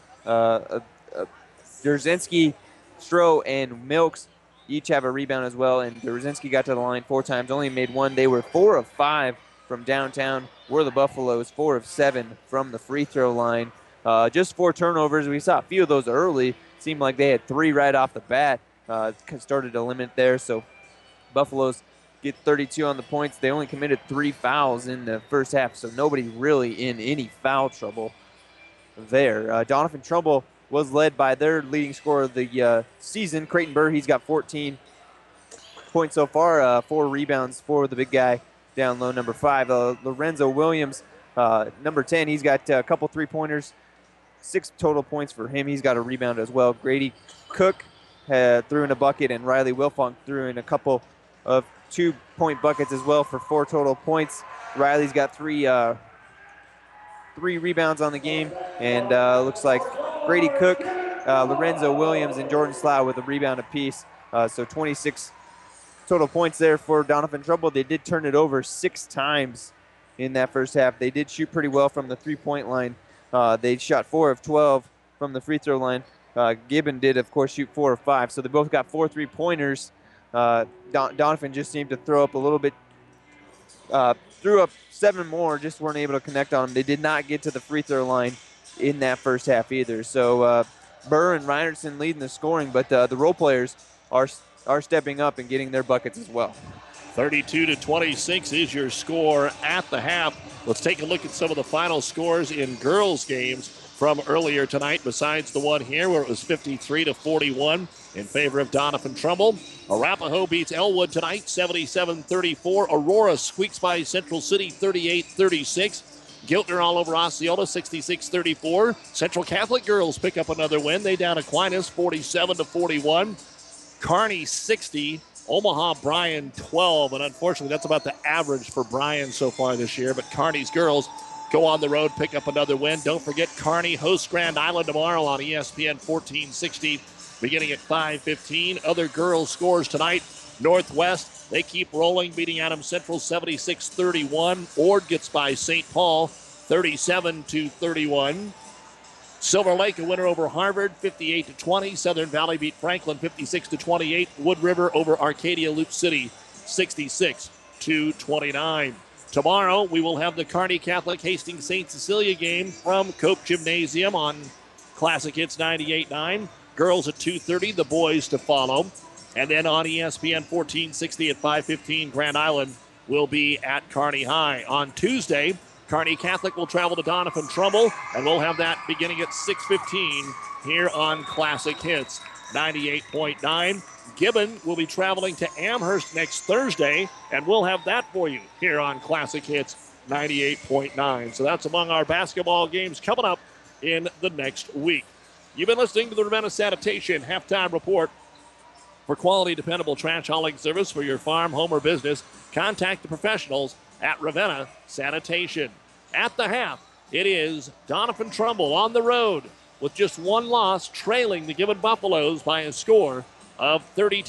Derzinski, Stroh, and Milks each have a rebound as well, and Derzinski got to the line 4 times, only made 1. They were 4 of 5 from downtown. Were the Buffaloes 4 of 7 from the free throw line. Just 4 turnovers. We saw a few of those early. Seemed like they had 3 right off the bat. Started to limit there, so Buffaloes get 32 on the points. They only committed 3 fouls in the first half, so nobody really in any foul trouble there. Doniphan Trumbull was led by their leading scorer of the season, Creighton Burr. He's got 14 points so far, 4 rebounds for the big guy down low, number 5. Lorenzo Williams, number 10, he's got a couple 3-pointers, 6 total points for him. He's got a rebound as well. Grady Cook threw in a bucket, and Riley Wilfong threw in a couple of 2-point buckets as well for 4 total points. Riley's got 3 rebounds on the game, and looks like Grady Cook, Lorenzo Williams, and Jordan Slough with a rebound apiece. So 26 total points there for Doniphan Trumbull. They did turn it over 6 times in that first half. They did shoot pretty well from the 3-point line. They shot 4 of 12 from the free throw line. Gibbon did, of course, shoot 4 of 5. So they both got 4 3-pointers. Doniphan just seemed to throw up a little bit, threw up 7 more, just weren't able to connect on them. They did not get to the free throw line in that first half either. So Burr and Reinerson leading the scoring, but the role players are stepping up and getting their buckets as well. 32-26 is your score at the half. Let's take a look at some of the final scores in girls' games from earlier tonight, besides the one here where it was 53-41 in favor of Doniphan Trumbull. Arapahoe beats Elwood tonight, 77-34. Aurora squeaks by Central City, 38-36. Giltner all over Osceola, 66-34. Central Catholic girls pick up another win. They down Aquinas, 47-41. Kearney, 60. Omaha Bryan, 12. And unfortunately, that's about the average for Bryan so far this year. But Kearney's girls go on the road, pick up another win. Don't forget, Kearney hosts Grand Island tomorrow on ESPN 1460, beginning at 5:15. Other girls' scores tonight. Northwest, they keep rolling, beating Adams Central 76-31. Ord gets by St. Paul 37-31. Silver Lake, a winner over Harvard 58-20. Southern Valley beat Franklin 56-28. Wood River over Arcadia Loop City 66-29. Tomorrow, we will have the Kearney Catholic Hastings St. Cecilia game from Cope Gymnasium on Classic Hits 98.9. Girls at 2:30, the boys to follow. And then on ESPN 1460 at 5:15, Grand Island will be at Kearney High. On Tuesday, Kearney Catholic will travel to Doniphan Trumbull, and we'll have that beginning at 6:15 here on Classic Hits 98.9. Gibbon will be traveling to Amherst next Thursday, and we'll have that for you here on Classic Hits 98.9. So that's among our basketball games coming up in the next week. You've been listening to the Ravenna Sanitation Halftime Report. For quality, dependable trash hauling service for your farm, home, or business, contact the professionals at Ravenna Sanitation. At the half, it is Doniphan Trumbull on the road with just one loss, trailing the Gibbon Buffaloes by a score of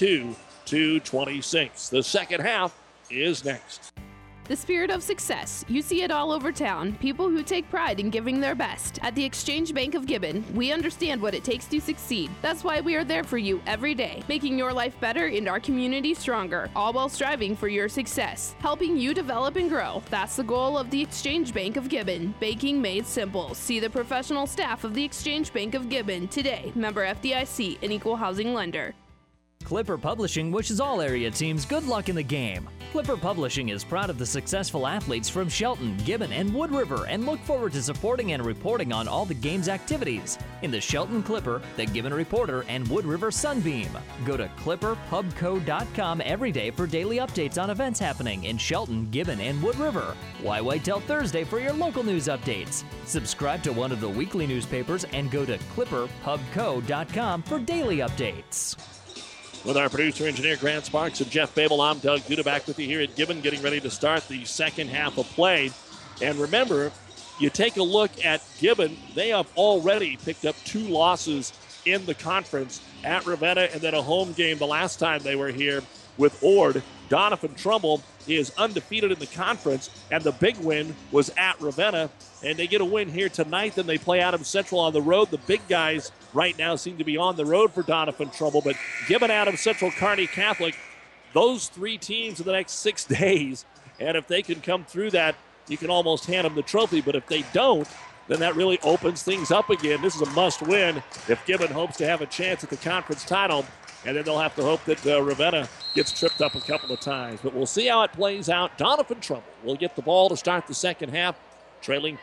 32-26. The second half is next. The spirit of success. You see it all over town. People who take pride in giving their best. At the Exchange Bank of Gibbon, we understand what it takes to succeed. That's why we are there for you every day, making your life better and our community stronger, all while striving for your success. Helping you develop and grow. That's the goal of the Exchange Bank of Gibbon. Banking made simple. See the professional staff of the Exchange Bank of Gibbon today. Member FDIC, an equal housing lender. Clipper Publishing wishes all area teams good luck in the game. Clipper Publishing is proud of the successful athletes from Shelton, Gibbon, and Wood River and look forward to supporting and reporting on all the game's activities in the Shelton Clipper, the Gibbon Reporter, and Wood River Sunbeam. Go to clipperpubco.com every day for daily updates on events happening in Shelton, Gibbon, and Wood River. Why wait till Thursday for your local news updates? Subscribe to one of the weekly newspapers and go to clipperpubco.com for daily updates. With our producer, engineer Grant Sparks and Jeff Babel, I'm Doug Duda back with you here at Gibbon, getting ready to start the second half of play. And remember, you take a look at Gibbon, they have already picked up 2 losses in the conference at Ravenna and then a home game the last time they were here with Ord. Doniphan Trumbull is undefeated in the conference, and the big win was at Ravenna, and they get a win here tonight. Then they play Adams Central on the road. The big guys right now seem to be on the road for Doniphan Trumbull, but Gibbon, Adams Central, Kearney Catholic, those 3 teams in the next 6 days, and if they can come through that, you can almost hand them the trophy, but if they don't, then that really opens things up again. This is a must-win if Gibbon hopes to have a chance at the conference title, and then they'll have to hope that Ravenna gets tripped up a couple of times. But we'll see how it plays out. Doniphan Trumbull will get the ball to start the second half, trailing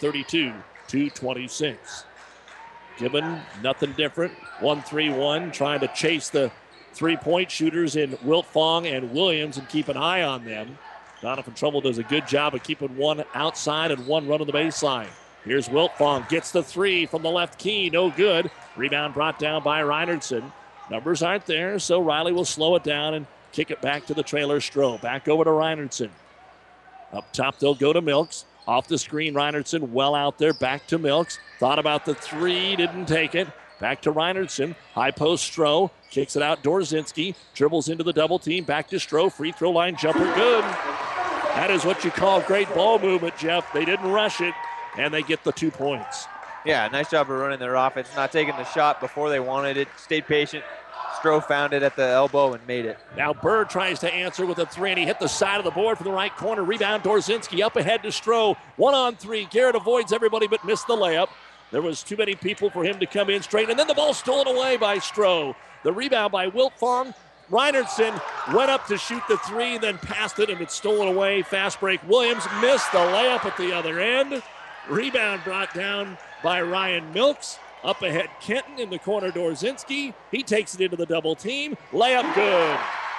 32-26. Gibbon, nothing different. 1-3-1, trying to chase the three-point shooters in Wiltfong and Williams and keep an eye on them. Doniphan Trumbull does a good job of keeping one outside and one running the baseline. Here's Wiltfong, gets the 3 from the left key, no good. Rebound brought down by Reinertson. Numbers aren't there, so Riley will slow it down and kick it back to the trailer Stroh. Back over to Reinertson. Up top, they'll go to Milks. Off the screen, Reinertson well out there. Back to Milks. Thought about the 3, didn't take it. Back to Reinertson. High post Stroh. Kicks it out. Dorzinski dribbles into the double team. Back to Stroh. Free throw line jumper. Good. That is what you call great ball movement, Jeff. They didn't rush it, and they get the 2 points. Yeah, nice job of running their offense. Not taking the shot before they wanted it. Stayed patient. Stroh found it at the elbow and made it. Now Bird tries to answer with a 3, and he hit the side of the board from the right corner. Rebound, Dorzinski up ahead to Stroh. 1-on-3. Garrett avoids everybody but missed the layup. There was too many people for him to come in straight, and then the ball stolen away by Stroh. The rebound by Wiltfong. Reinertson went up to shoot the 3, then passed it, and it's stolen away. Fast break. Williams missed the layup at the other end. Rebound brought down by Ryan Milks. Up ahead, Kenton in the corner, Dorzinski. He takes it into the double team. Layup good.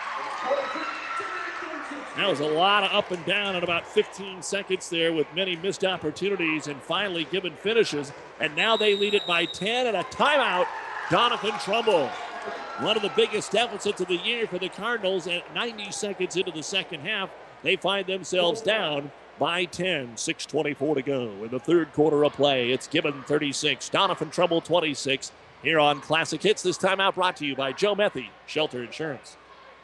That was a lot of up and down in about 15 seconds there with many missed opportunities, and finally Gibbon finishes, and now they lead it by 10 and a timeout. Doniphan Trumbull. One of the biggest deficits of the year for the Cardinals at 90 seconds into the second half. They find themselves down by 10, 6:24 to go in the third quarter of play. It's Gibbon 36, Doniphan Trumbull 26 here on Classic Hits. This timeout brought to you by Joe Methy, Shelter Insurance.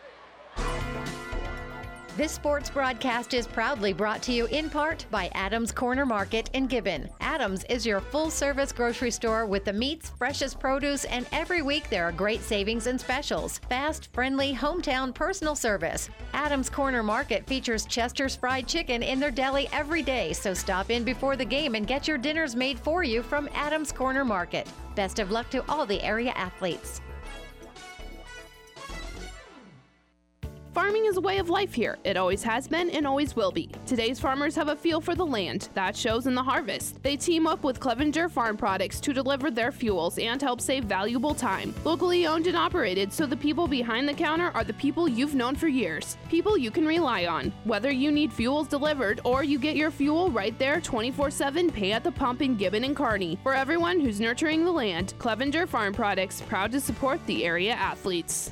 This sports broadcast is proudly brought to you in part by Adams Corner Market in Gibbon. Adams is your full-service grocery store with the meats, freshest produce, and every week there are great savings and specials. Fast, friendly, hometown personal service. Adams Corner Market features Chester's Fried Chicken in their deli every day, so stop in before the game and get your dinners made for you from Adams Corner Market. Best of luck to all the area athletes. Farming is a way of life here. It always has been and always will be. Today's farmers have a feel for the land. That shows in the harvest. They team up with Clevenger Farm Products to deliver their fuels and help save valuable time. Locally owned and operated, so the people behind the counter are the people you've known for years. People you can rely on. Whether you need fuels delivered or you get your fuel right there 24/7, pay at the pump in Gibbon and Kearney. For everyone who's nurturing the land, Clevenger Farm Products, proud to support the area athletes.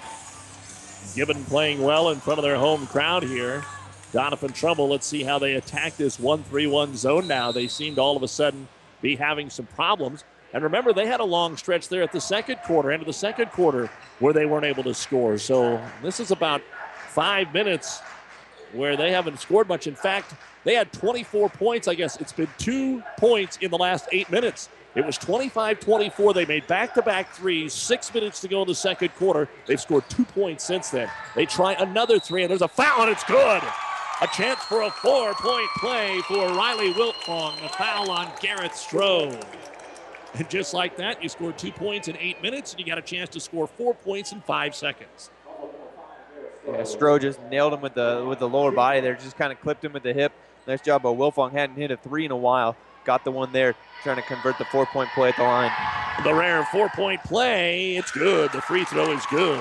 Gibbon playing well in front of their home crowd here. Doniphan Trumbull, let's see how they attack this 1-3-1 zone now. They seem to all of a sudden be having some problems. And remember, they had a long stretch there at the second quarter, end of the second quarter, where they weren't able to score. So this is about 5 minutes where they haven't scored much. In fact, they had 24 points. I guess it's been 2 points in the last 8 minutes. It was 25-24. They made back-to-back threes. 6 minutes to go in the second quarter. They've scored 2 points since then. They try another three, and there's a foul, and it's good. A chance for a 4-point play for Riley Wiltfong. A foul on Garrett Stroh. And just like that, you scored 2 points in 8 minutes, and you got a chance to score 4 points in 5 seconds. Yeah, Stroh just nailed him with the lower body there. Just kind of clipped him with the hip. Nice job by Wilfong. Hadn't hit a three in a while. Got the one there, trying to convert the 4-point play at the line. The rare 4-point play. It's good. The free throw is good.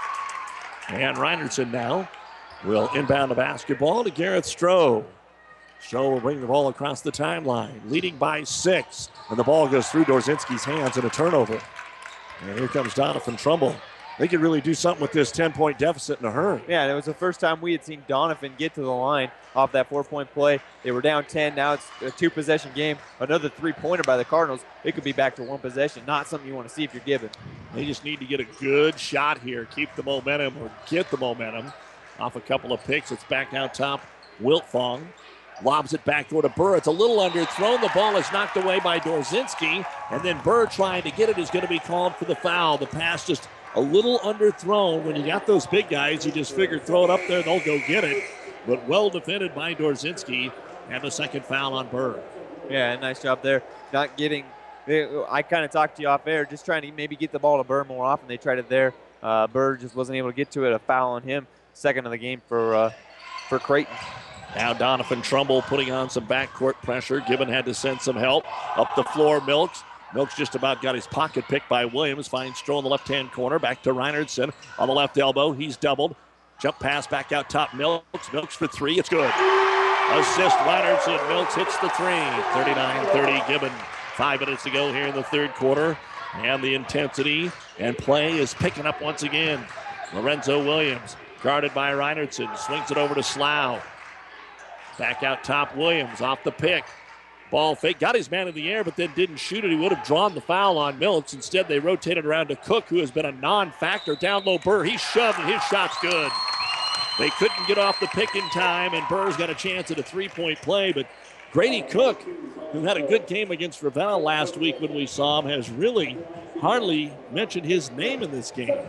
And Reinertsen now will inbound the basketball to Garrett Stroh. Stroh will bring the ball across the timeline, leading by 6. And the ball goes through Dorzinski's hands and a turnover. And here comes Doniphan Trumbull. They could really do something with this 10-point deficit in a hurry. Yeah, and it was the first time we had seen Doniphan get to the line off that 4-point play. They were down 10. Now it's a 2-possession game. Another 3-pointer by the Cardinals. It could be back to 1 possession. Not something you want to see if you're Gibbon. They just need to get a good shot here, keep the momentum or get the momentum off a couple of picks. It's back out top. Wiltfong lobs it back toward a Burr. It's a little underthrown. The ball is knocked away by Dorzinski. And then Burr trying to get it is going to be called for the foul. The pass just a little underthrown. When you got those big guys, you just figure throw it up there, they'll go get it. But well defended by Dorzinski, and the second foul on Burr. Yeah, nice job there. Not getting, I kind of talked to you off air, just trying to maybe get the ball to Burr more often. They tried it there. Burr just wasn't able to get to it. A foul on him. Second of the game for Creighton. Now Doniphan Trumbull putting on some backcourt pressure. Gibbon had to send some help. Up the floor, Milks. Milks just about got his pocket picked by Williams. Finds Stroh in the left-hand corner. Back to Reinertsen on the left elbow. He's doubled. Jump pass back out top. Milks. Milks for 3. It's good. Assist Reinertsen. Milks hits the 3. 39-30 Gibbon. 5 minutes to go here in the third quarter. And the intensity and play is picking up once again. Lorenzo Williams guarded by Reinertsen. Swings it over to Slough. Back out top. Williams off the pick. Ball fake, got his man in the air, but then didn't shoot it. He would have drawn the foul on Milks. Instead, they rotated around to Cook, who has been a non-factor. Down low, Burr. He's shoved, and his shot's good. They couldn't get off the pick in time, and Burr's got a chance at a 3-point play. But Grady Cook, who had a good game against Ravenna last week when we saw him, has really hardly mentioned his name in this game.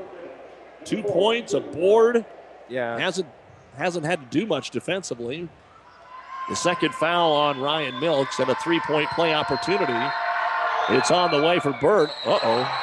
2 points, a board. Yeah. Hasn't had to do much defensively. The second foul on Ryan Milks and a 3-point play opportunity. It's on the way for Burt. Uh-oh.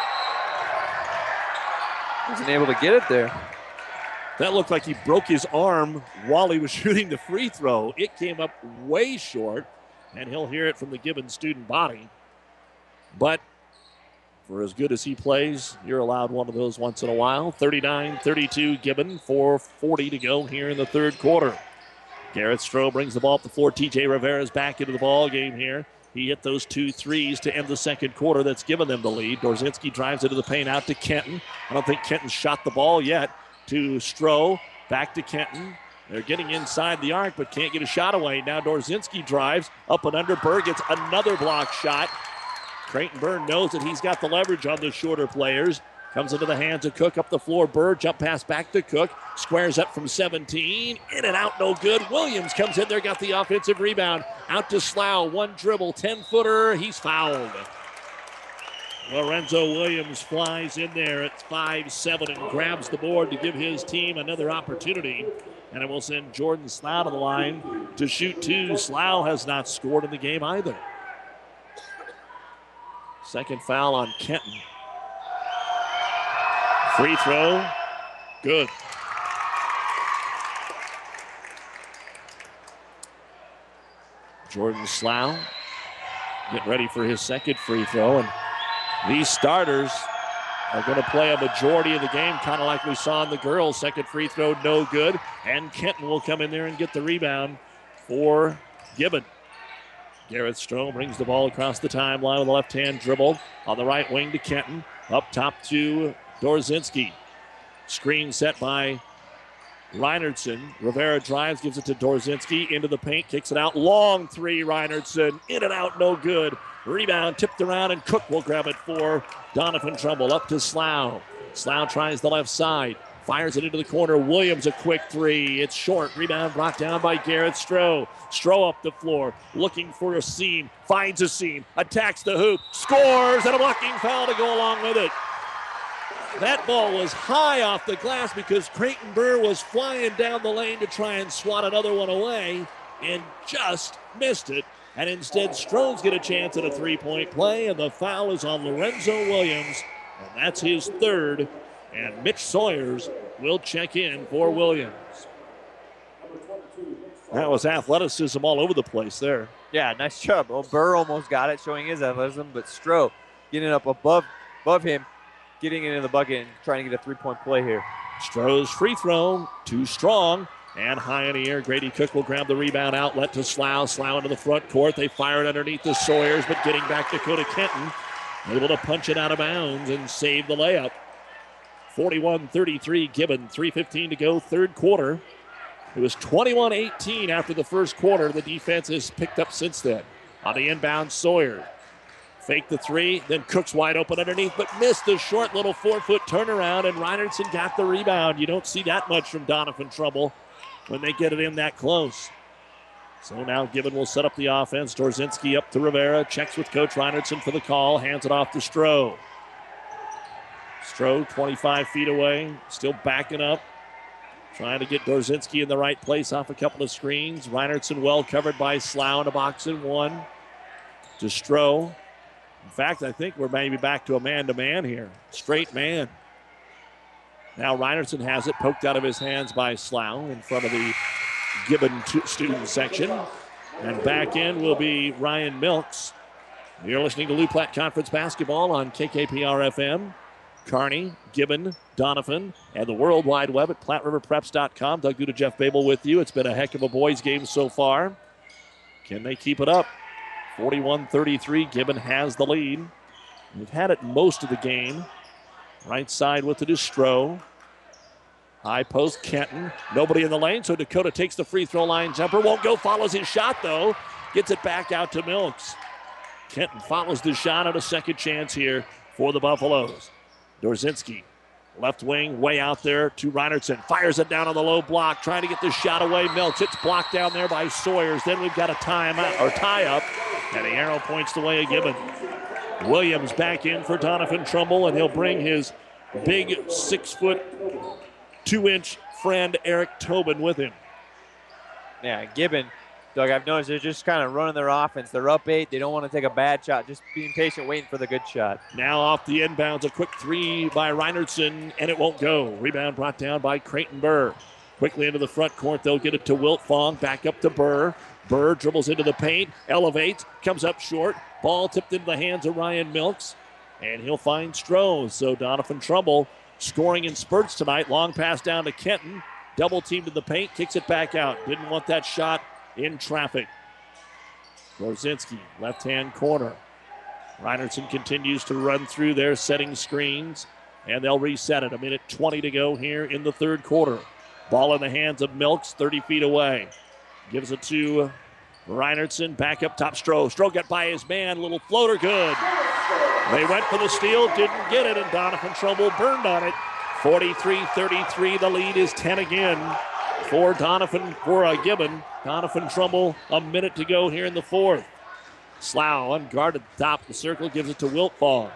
Wasn't able to get it there. That looked like he broke his arm while he was shooting the free throw. It came up way short, and he'll hear it from the Gibbon student body. But for as good as he plays, you're allowed one of those once in a while. 39-32 Gibbon, 4:40 to go here in the third quarter. Garrett Stroh brings the ball up the floor. TJ Rivera's back into the ball game here. He hit those 2 threes to end the second quarter. That's given them the lead. Dorzinski drives into the paint out to Kenton. I don't think Kenton shot the ball yet. To Stroh, back to Kenton. They're getting inside the arc, but can't get a shot away. Now Dorzinski drives up and under. Burr gets another block shot. Creighton Burr knows that he's got the leverage on the shorter players. Comes into the hands of Cook up the floor. Burr, jump pass back to Cook. Squares up from 17. In and out, no good. Williams comes in there, got the offensive rebound. Out to Slough, 1 dribble, 10-footer. He's fouled. Lorenzo Williams flies in there at 5'7" and grabs the board to give his team another opportunity. And it will send Jordan Slough to the line to shoot 2. Slough has not scored in the game either. Second foul on Kenton. Free throw, good. Jordan Slough getting ready for his second free throw. And these starters are going to play a majority of the game, kind of like we saw in the girls. Second free throw, no good. And Kenton will come in there and get the rebound for Gibbon. Garrett Stroh brings the ball across the timeline with a left-hand dribble on the right wing to Kenton. Up top to Dorzinski. Screen set by Reinertsen. Rivera drives, gives it to Dorzinski. Into the paint, kicks it out. Long three, Reinertsen. In and out, no good. Rebound tipped around, and Cook will grab it for Doniphan Trumbull. Up to Slough. Slough tries the left side. Fires it into the corner. Williams a quick three. It's short. Rebound brought down by Garrett Stroh. Stroh up the floor. Looking for a seam. Finds a seam. Attacks the hoop. Scores, and a blocking foul to go along with it. That ball was high off the glass because Creighton Burr was flying down the lane to try and swat another one away and just missed it. And instead, Stroh's get a chance at a three-point play, and the foul is on Lorenzo Williams, and that's his third. And Mitch Sawyers will check in for Williams. That was athleticism all over the place there. Yeah, nice job. Well, Burr almost got it, showing his athleticism, but Stroh getting up above him, getting it in the bucket and trying to get a three-point play here. Stroh's free throw, too strong, and high in the air. Grady Cook will grab the rebound, outlet to Slough. Slough into the front court. They fire it underneath the Sawyers, but getting back Dakota Kenton, able to punch it out of bounds and save the layup. 41-33 Gibbon, 3:15 to go, third quarter. It was 21-18 after the first quarter. The defense has picked up since then. On the inbound, Sawyer. Fake the three, then Cook's wide open underneath, but missed the short little 4-foot turnaround, and Reinertsen got the rebound. You don't see that much from Doniphan Trumbull when they get it in that close. So now Gibbon will set up the offense. Dorzinski up to Rivera, checks with Coach Reinertsen for the call, hands it off to Stroh. Stroh 25 feet away, still backing up, trying to get Dorzinski in the right place off a couple of screens. Reinertsen well covered by Slough in a box and one to Stroh. In fact, I think we're maybe back to a man-to-man here. Straight man. Now Reinertsen has it poked out of his hands by Slough in front of the Gibbon student section. And back in will be Ryan Milks. You're listening to Lou Platte Conference Basketball on KKPR-FM. Kearney, Gibbon, Doniphan, and the World Wide Web at PlatteRiverPreps.com. Doug Duda, Jeff Babel with you. It's been a heck of a boys game so far. Can they keep it up? 41-33, Gibbon has the lead. They've had it most of the game. Right side with it is Stroh. High post, Kenton. Nobody in the lane, so Dakota takes the free throw line jumper. Won't go, follows his shot though. Gets it back out to Milks. Kenton follows the shot on a second chance here for the Buffaloes. Dorzinski, left wing, way out there to Reinertsen. Fires it down on the low block, trying to get the shot away. Milks, it's blocked down there by Sawyers. Then we've got a tie up, and the arrow points the way of Gibbon. Williams back in for Doniphan Trumbull, and he'll bring his big 6'2" friend Eric Tobin with him. Yeah, Gibbon, Doug, I've noticed they're just kind of running their offense. They're up 8. They don't want to take a bad shot, just being patient, waiting for the good shot. Now off the inbounds, a quick three by Reinertsen, and it won't go. Rebound brought down by Creighton Burr. Quickly into the front court, they'll get it to Wilt Fong, back up to Burr. Burr dribbles into the paint, elevates, comes up short. Ball tipped into the hands of Ryan Milks, and he'll find Stroh. So Doniphan Trumbull scoring in spurts tonight. Long pass down to Kenton. Double teamed in the paint, kicks it back out. Didn't want that shot in traffic. Dorzinski, left-hand corner. Reinertsen continues to run through there, setting screens, and they'll reset it. 1:20 to go here in the third quarter. Ball in the hands of Milks, 30 feet away. Gives it to Reinertsen, back up top, Stroh. Stroh got by his man, little floater, good. They went for the steal, didn't get it, and Doniphan Trumbull burned on it. 43-33, the lead is 10 again for Gibbon. Doniphan Trumbull, a minute to go here in the fourth. Slough unguarded at the top of the circle, gives it to Wilt Fong.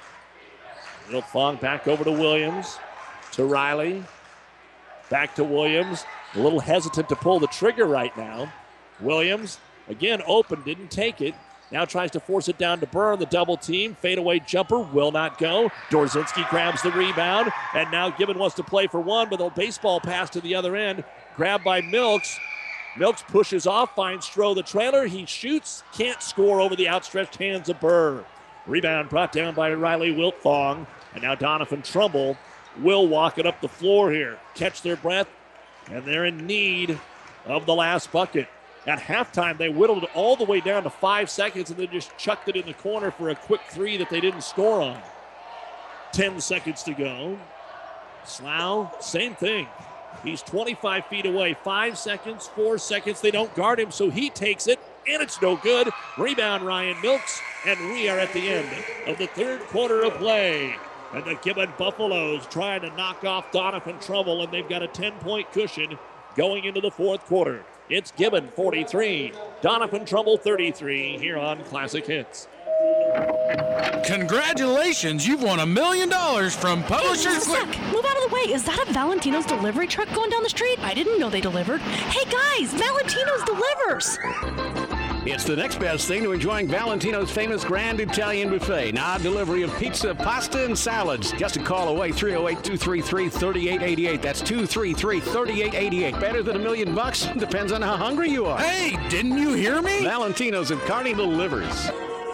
Wilt Fong back over to Williams, to Riley, back to Williams. A little hesitant to pull the trigger right now. Williams, again open, didn't take it. Now tries to force it down to Burr. The double team. Fadeaway jumper will not go. Dorzinski grabs the rebound. And now Gibbon wants to play for one, but a baseball pass to the other end. Grabbed by Milks. Milks pushes off, finds Stroh the trailer. He shoots, can't score over the outstretched hands of Burr. Rebound brought down by Riley Wiltfong. And now Donovan Trumbull will walk it up the floor here. Catch their breath, and they're in need of the last bucket. At halftime, they whittled it all the way down to 5 seconds and then just chucked it in the corner for a quick three that they didn't score on. 10 seconds to go. Slough, same thing. He's 25 feet away. 5 seconds, 4 seconds. They don't guard him, so he takes it, and it's no good. Rebound, Ryan Milks, and we are at the end of the third quarter of play. And the Gibbon Buffaloes trying to knock off Donovan Trumbull, and they've got a 10-point cushion going into the fourth quarter. It's Gibbon 43, Donovan Trumbull 33 here on Classic Hits. Congratulations, you've won $1 million from Publishers. Hey, move out of the way. Is that a Valentino's delivery truck going down the street? I didn't know they delivered. Hey guys, Valentino's delivers. It's the next best thing to enjoying Valentino's famous Grand Italian Buffet. Now delivery of pizza, pasta, and salads. Just a call away, 308-233-3888. That's 233-3888. Better than $1 million? Depends on how hungry you are. Hey, didn't you hear me? Valentino's and Kearney delivers.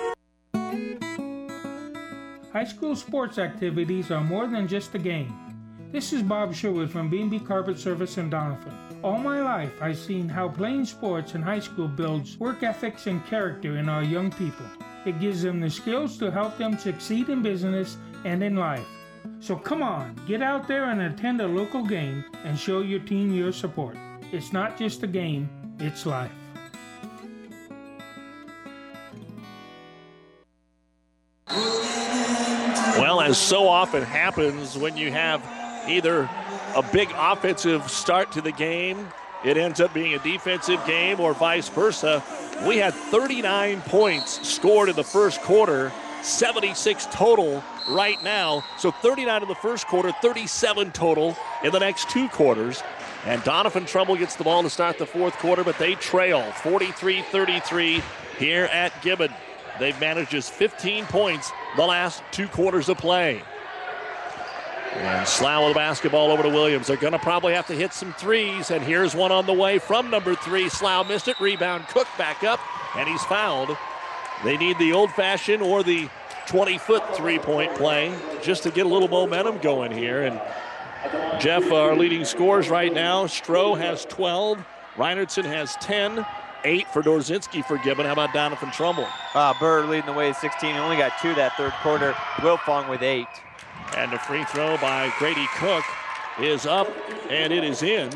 High school sports activities are more than just a game. This is Bob Sherwood from B&B Carpet Service in Doniphan. All my life, I've seen how playing sports in high school builds work ethics and character in our young people. It gives them the skills to help them succeed in business and in life. So come on, get out there and attend a local game and show your team your support. It's not just a game, it's life. Well, as so often happens when you have either a big offensive start to the game, it ends up being a defensive game, or vice versa. We had 39 points scored in the first quarter, 76 total right now. So 39 in the first quarter, 37 total in the next two quarters. And Donovan Trumbull gets the ball to start the fourth quarter, but they trail 43-33 here at Gibbon. They've managed just 15 points the last two quarters of play. And Slough with the basketball over to Williams. They're going to probably have to hit some threes, and here's one on the way from number 3. Slough missed it. Rebound, Cook back up, and he's fouled. They need the old-fashioned or the 20-foot three-point play just to get a little momentum going here. And Jeff, our leading scorers right now, Stroh has 12, Reinertson has 10, 8 for Dorzinski for Gibbon. How about Donovan Trumbull? Burr leading the way at 16. He only got 2 that third quarter. Wilfong with 8. And the free throw by Grady Cook is up, and it is in.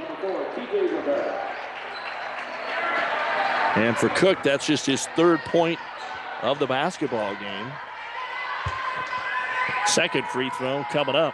And for Cook, that's just his third point of the basketball game. Second free throw coming up.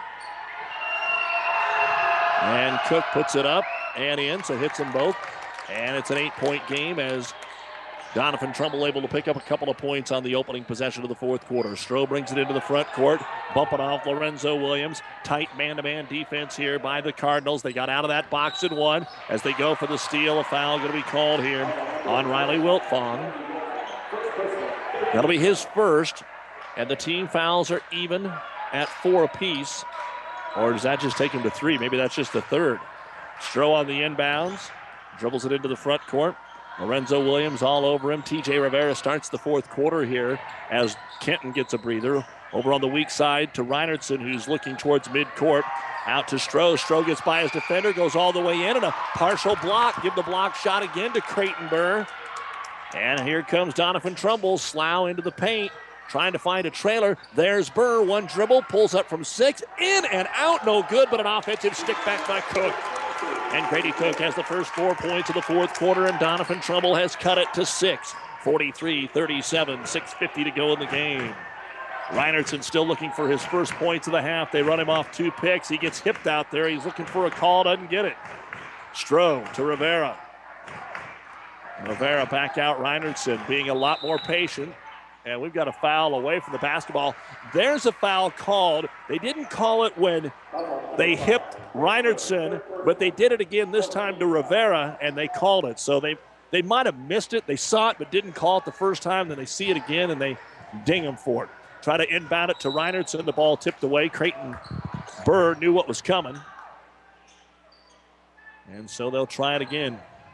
And Cook puts it up and in, so hits them both. And it's an 8-point game as Donovan Trumbull able to pick up a couple of points on the opening possession of the fourth quarter. Stroh brings it into the front court, bumping off Lorenzo Williams. Tight man-to-man defense here by the Cardinals. They got out of that box and one. As they go for the steal, a foul going to be called here on Riley Wiltfong. That'll be his first, and the team fouls are even at 4 apiece. Or does that just take him to 3? Maybe that's just the third. Stroh on the inbounds, dribbles it into the front court. Lorenzo Williams all over him. TJ Rivera starts the fourth quarter here as Kenton gets a breather. Over on the weak side to Reinertson, who's looking towards midcourt. Out to Stroh. Stroh gets by his defender, goes all the way in, and a partial block. Give the block shot again to Creighton Burr. And here comes Donovan Trumbull. Slough into the paint, trying to find a trailer. There's Burr. One dribble, pulls up from 6. In and out, no good, but an offensive stick back by Cook. And Grady Cook has the first 4 points of the fourth quarter, and Donovan Trumbull has cut it to 6. 43-37, 6:50 to go in the game. Reinertson still looking for his first points of the half. They run him off 2 picks. He gets hipped out there. He's looking for a call, doesn't get it. Stroh to Rivera. Rivera back out. Reinertson being a lot more patient. And we've got a foul away from the basketball. There's a foul called. They didn't call it when they hipped Reinertson, but they did it again this time to Rivera, and they called it. So they might have missed it. They saw it but didn't call it the first time. Then they see it again, and they ding him for it. Try to inbound it to Reinertson. The ball tipped away. Creighton Burr knew what was coming. And so they'll try it again.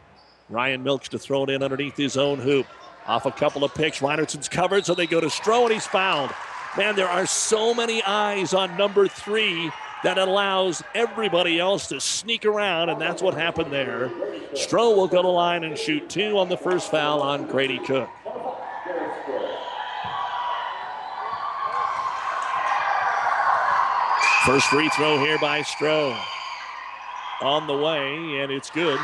Ryan Milks to throw it in underneath his own hoop. Off a couple of picks, Reinertson's covered, so they go to Stroh, and he's fouled. Man, there are so many eyes on number 3 that allows everybody else to sneak around, and that's what happened there. Stroh will go to the line and shoot 2 on the first foul on Grady Cook. First free throw here by Stroh. On the way, and it's good.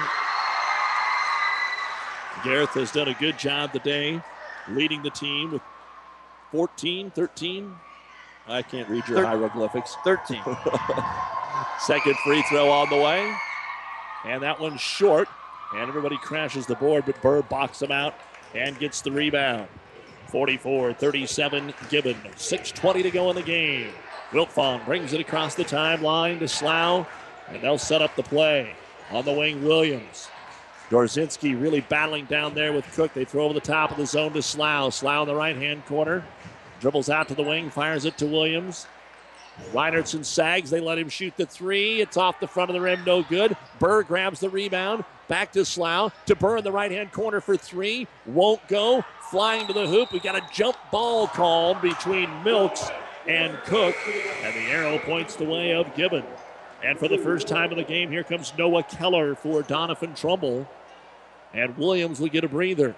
Gareth has done a good job today, leading the team with 13. I can't read your hieroglyphics. 13. Second free throw on the way. And that one's short. And everybody crashes the board, but Burr boxes him out and gets the rebound. 44-37 Gibbon. 6:20 to go in the game. Wiltfong brings it across the timeline to Slough, and they'll set up the play. On the wing, Williams. Dorzinski really battling down there with Cook. They throw over the top of the zone to Slough. Slough in the right-hand corner. Dribbles out to the wing, fires it to Williams. Reinertson sags. They let him shoot the 3. It's off the front of the rim, no good. Burr grabs the rebound. Back to Slough. To Burr in the right-hand corner for 3. Won't go. Flying to the hoop. We got a jump ball called between Milks and Cook. And the arrow points the way of Gibbon. And for the first time in the game, here comes Noah Keller for Doniphan Trumbull. And Williams will get a breather.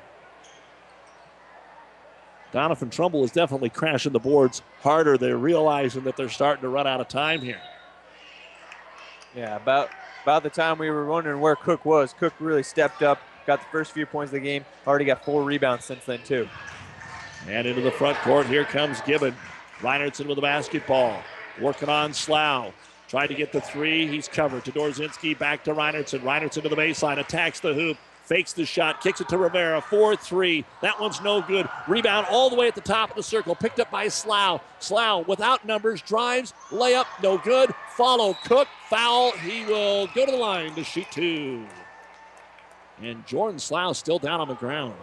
Doniphan Trumbull is definitely crashing the boards harder. They're realizing that they're starting to run out of time here. Yeah, about the time we were wondering where Cook was, Cook really stepped up, got the first few points of the game, already got 4 rebounds since then too. And into the front court, here comes Gibbon. Reinertson with the basketball, working on Slough. Tried to get the 3, he's covered to Dorzinski, back to Reinertson. Reinertson to the baseline, attacks the hoop. Fakes the shot, kicks it to Rivera, 4-3. That one's no good. Rebound all the way at the top of the circle, picked up by Slough. Slough without numbers, drives, layup, no good. Follow Cook, foul. He will go to the line to shoot 2. And Jordan Slough still down on the ground.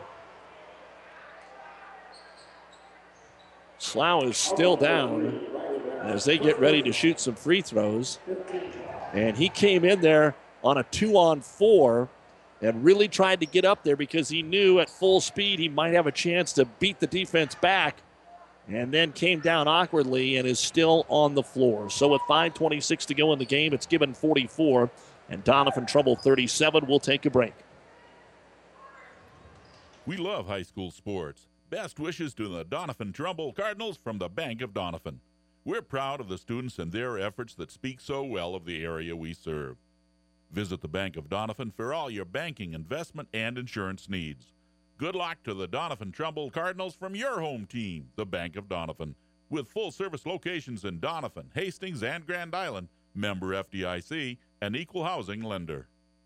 Slough is still down as they get ready to shoot some free throws. And he came in there on a 2-on-4 and really tried to get up there because he knew at full speed he might have a chance to beat the defense back, and then came down awkwardly and is still on the floor. So with 5:26 to go in the game, it's Gibbon 44 and Doniphan Trumbull 37. We'll take a break. We love high school sports. Best wishes to the Doniphan Trumbull Cardinals from the Bank of Doniphan. We're proud of the students and their efforts that speak so well of the area we serve. Visit the Bank of Doniphan for all your banking, investment, and insurance needs. Good luck to the Doniphan Trumbull Cardinals from your home team, the Bank of Doniphan. With full-service locations in Doniphan, Hastings, and Grand Island, member FDIC, an equal housing lender.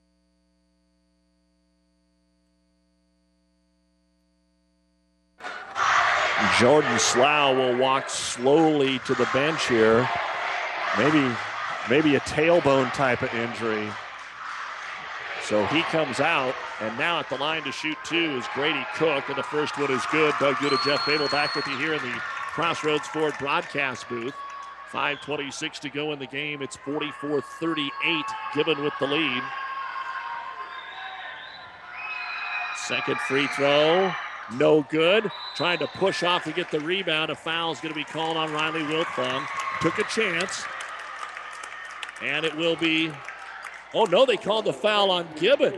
Jordan Slough will walk slowly to the bench here. Maybe a tailbone type of injury. So he comes out, and now at the line to shoot 2 is Grady Cook, and the first one is good. Doug Good and Jeff Babel back with you here in the Crossroads Ford broadcast booth. 5:26 to go in the game. It's 44-38, Gibbon with the lead. Second free throw, no good. Trying to push off to get the rebound. A foul is going to be called on Riley Wiltfong. Took a chance, and it will be... Oh, no, they called the foul on Gibbon.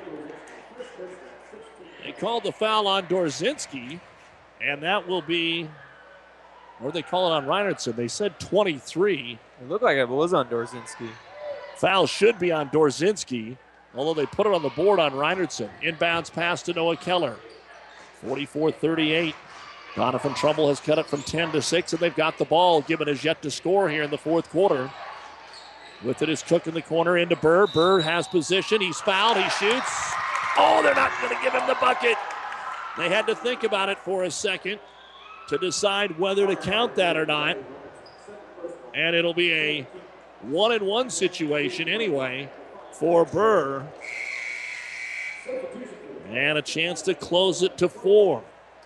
They called the foul on Dorzinski, and that will be, or they call it on Reinertson. They said 23. It looked like it was on Dorzinski. Foul should be on Dorzinski, although they put it on the board on Reinertson. Inbounds pass to Noah Keller. 44-38. Doniphan Trumbull has cut it from 10 to 6, and they've got the ball. Gibbon has yet to score here in the fourth quarter. With it is Cook in the corner into Burr. Burr has position. He's fouled. He shoots. Oh, they're not going to give him the bucket. They had to think about it for a second to decide whether to count that or not. And it'll be a 1-and-1 situation anyway for Burr. And a chance to close it to 4.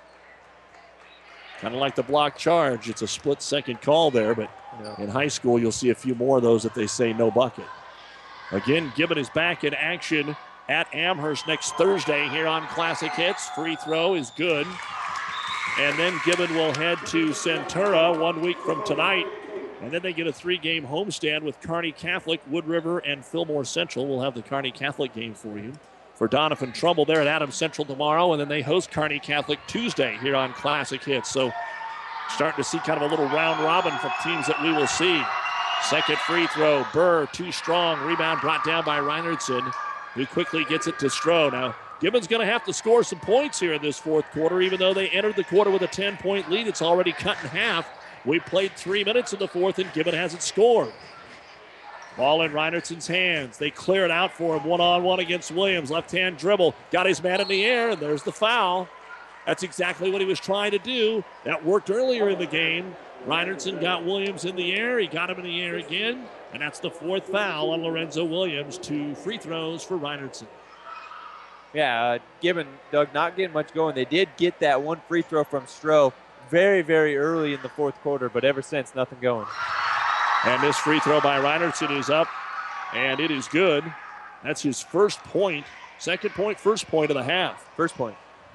Kind of like the block charge. It's a split-second call there, but in high school you'll see a few more of those if they say no bucket. Again, Gibbon is back in action at Amherst next Thursday here on Classic Hits. Free throw is good. And then Gibbon will head to Centura 1 week from tonight. And then they get a 3-game homestand with Kearney Catholic, Wood River, and Fillmore Central. We'll have the Kearney Catholic game for you. For Doniphan Trumbull, they're at Adams Central tomorrow, and then they host Kearney Catholic Tuesday here on Classic Hits. So starting to see kind of a little round robin from teams that we will see. Second free throw, Burr, too strong. Rebound brought down by Reinertson, who quickly gets it to Stroh. Now, Gibbon's going to have to score some points here in this fourth quarter, even though they entered the quarter with a 10-point lead. It's already cut in half. We played 3 minutes in the fourth, and Gibbon hasn't scored. Ball in Reinertson's hands. They clear it out for him one-on-one against Williams. Left-hand dribble. Got his man in the air, and there's the foul. That's exactly what he was trying to do. That worked earlier in the game. Reinertson got Williams in the air. He got him in the air again, and that's the fourth foul on Lorenzo Williams. 2 free throws for Reinertson. Yeah, Gibbon, Doug, not getting much going. They did get that 1 free throw from Stroh very, very early in the fourth quarter, but ever since, nothing going. And this free throw by Reinertson is up, and it is good. That's his first point, second point, first point of the half. First point.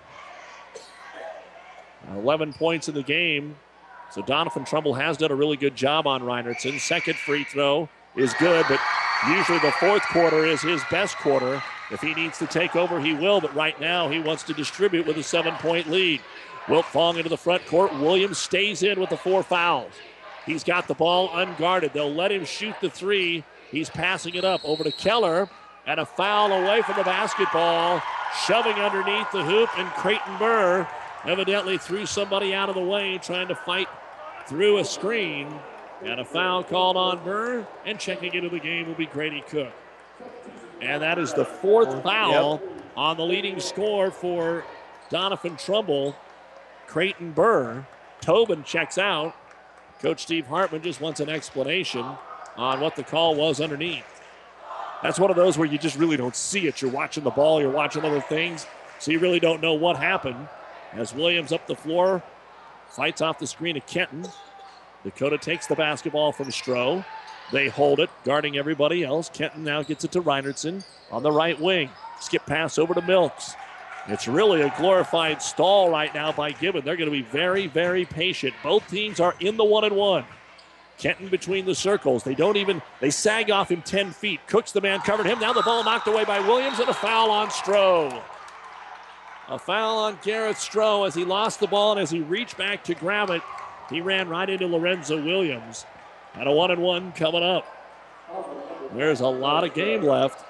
11 points in the game. So Doniphan Trumbull has done a really good job on Reinertson. Second free throw is good, but usually the fourth quarter is his best quarter. If he needs to take over, he will, but right now he wants to distribute with a 7-point lead. Wiltfong into the front court. Williams stays in with the 4 fouls. He's got the ball unguarded. They'll let him shoot the 3. He's passing it up over to Keller, and a foul away from the basketball, shoving underneath the hoop, and Creighton Burr evidently threw somebody out of the way trying to fight through a screen. And a foul called on Burr, and checking into the game will be Grady Cook. And that is the 4th foul on the leading scorer for Doniphan Trumbull, Creighton Burr. Tobin checks out. Coach Steve Hartman just wants an explanation on what the call was underneath. That's one of those where you just really don't see it. You're watching the ball, you're watching other things, so you really don't know what happened. As Williams up the floor, fights off the screen of Kenton. Dakota takes the basketball from Stroh. They hold it, guarding everybody else. Kenton now gets it to Reinertson on the right wing. Skip pass over to Milks. It's really a glorified stall right now by Gibbon. They're going to be very, very patient. Both teams are in the 1-and-1. Kenton between the circles. They sag off him 10 feet. Cooks the man, covered him. Now the ball knocked away by Williams, and a foul on Stroh. A foul on Gareth Stroh as he lost the ball, and as he reached back to grab it, he ran right into Lorenzo Williams. And a 1-and-1 coming up. There's a lot of game left.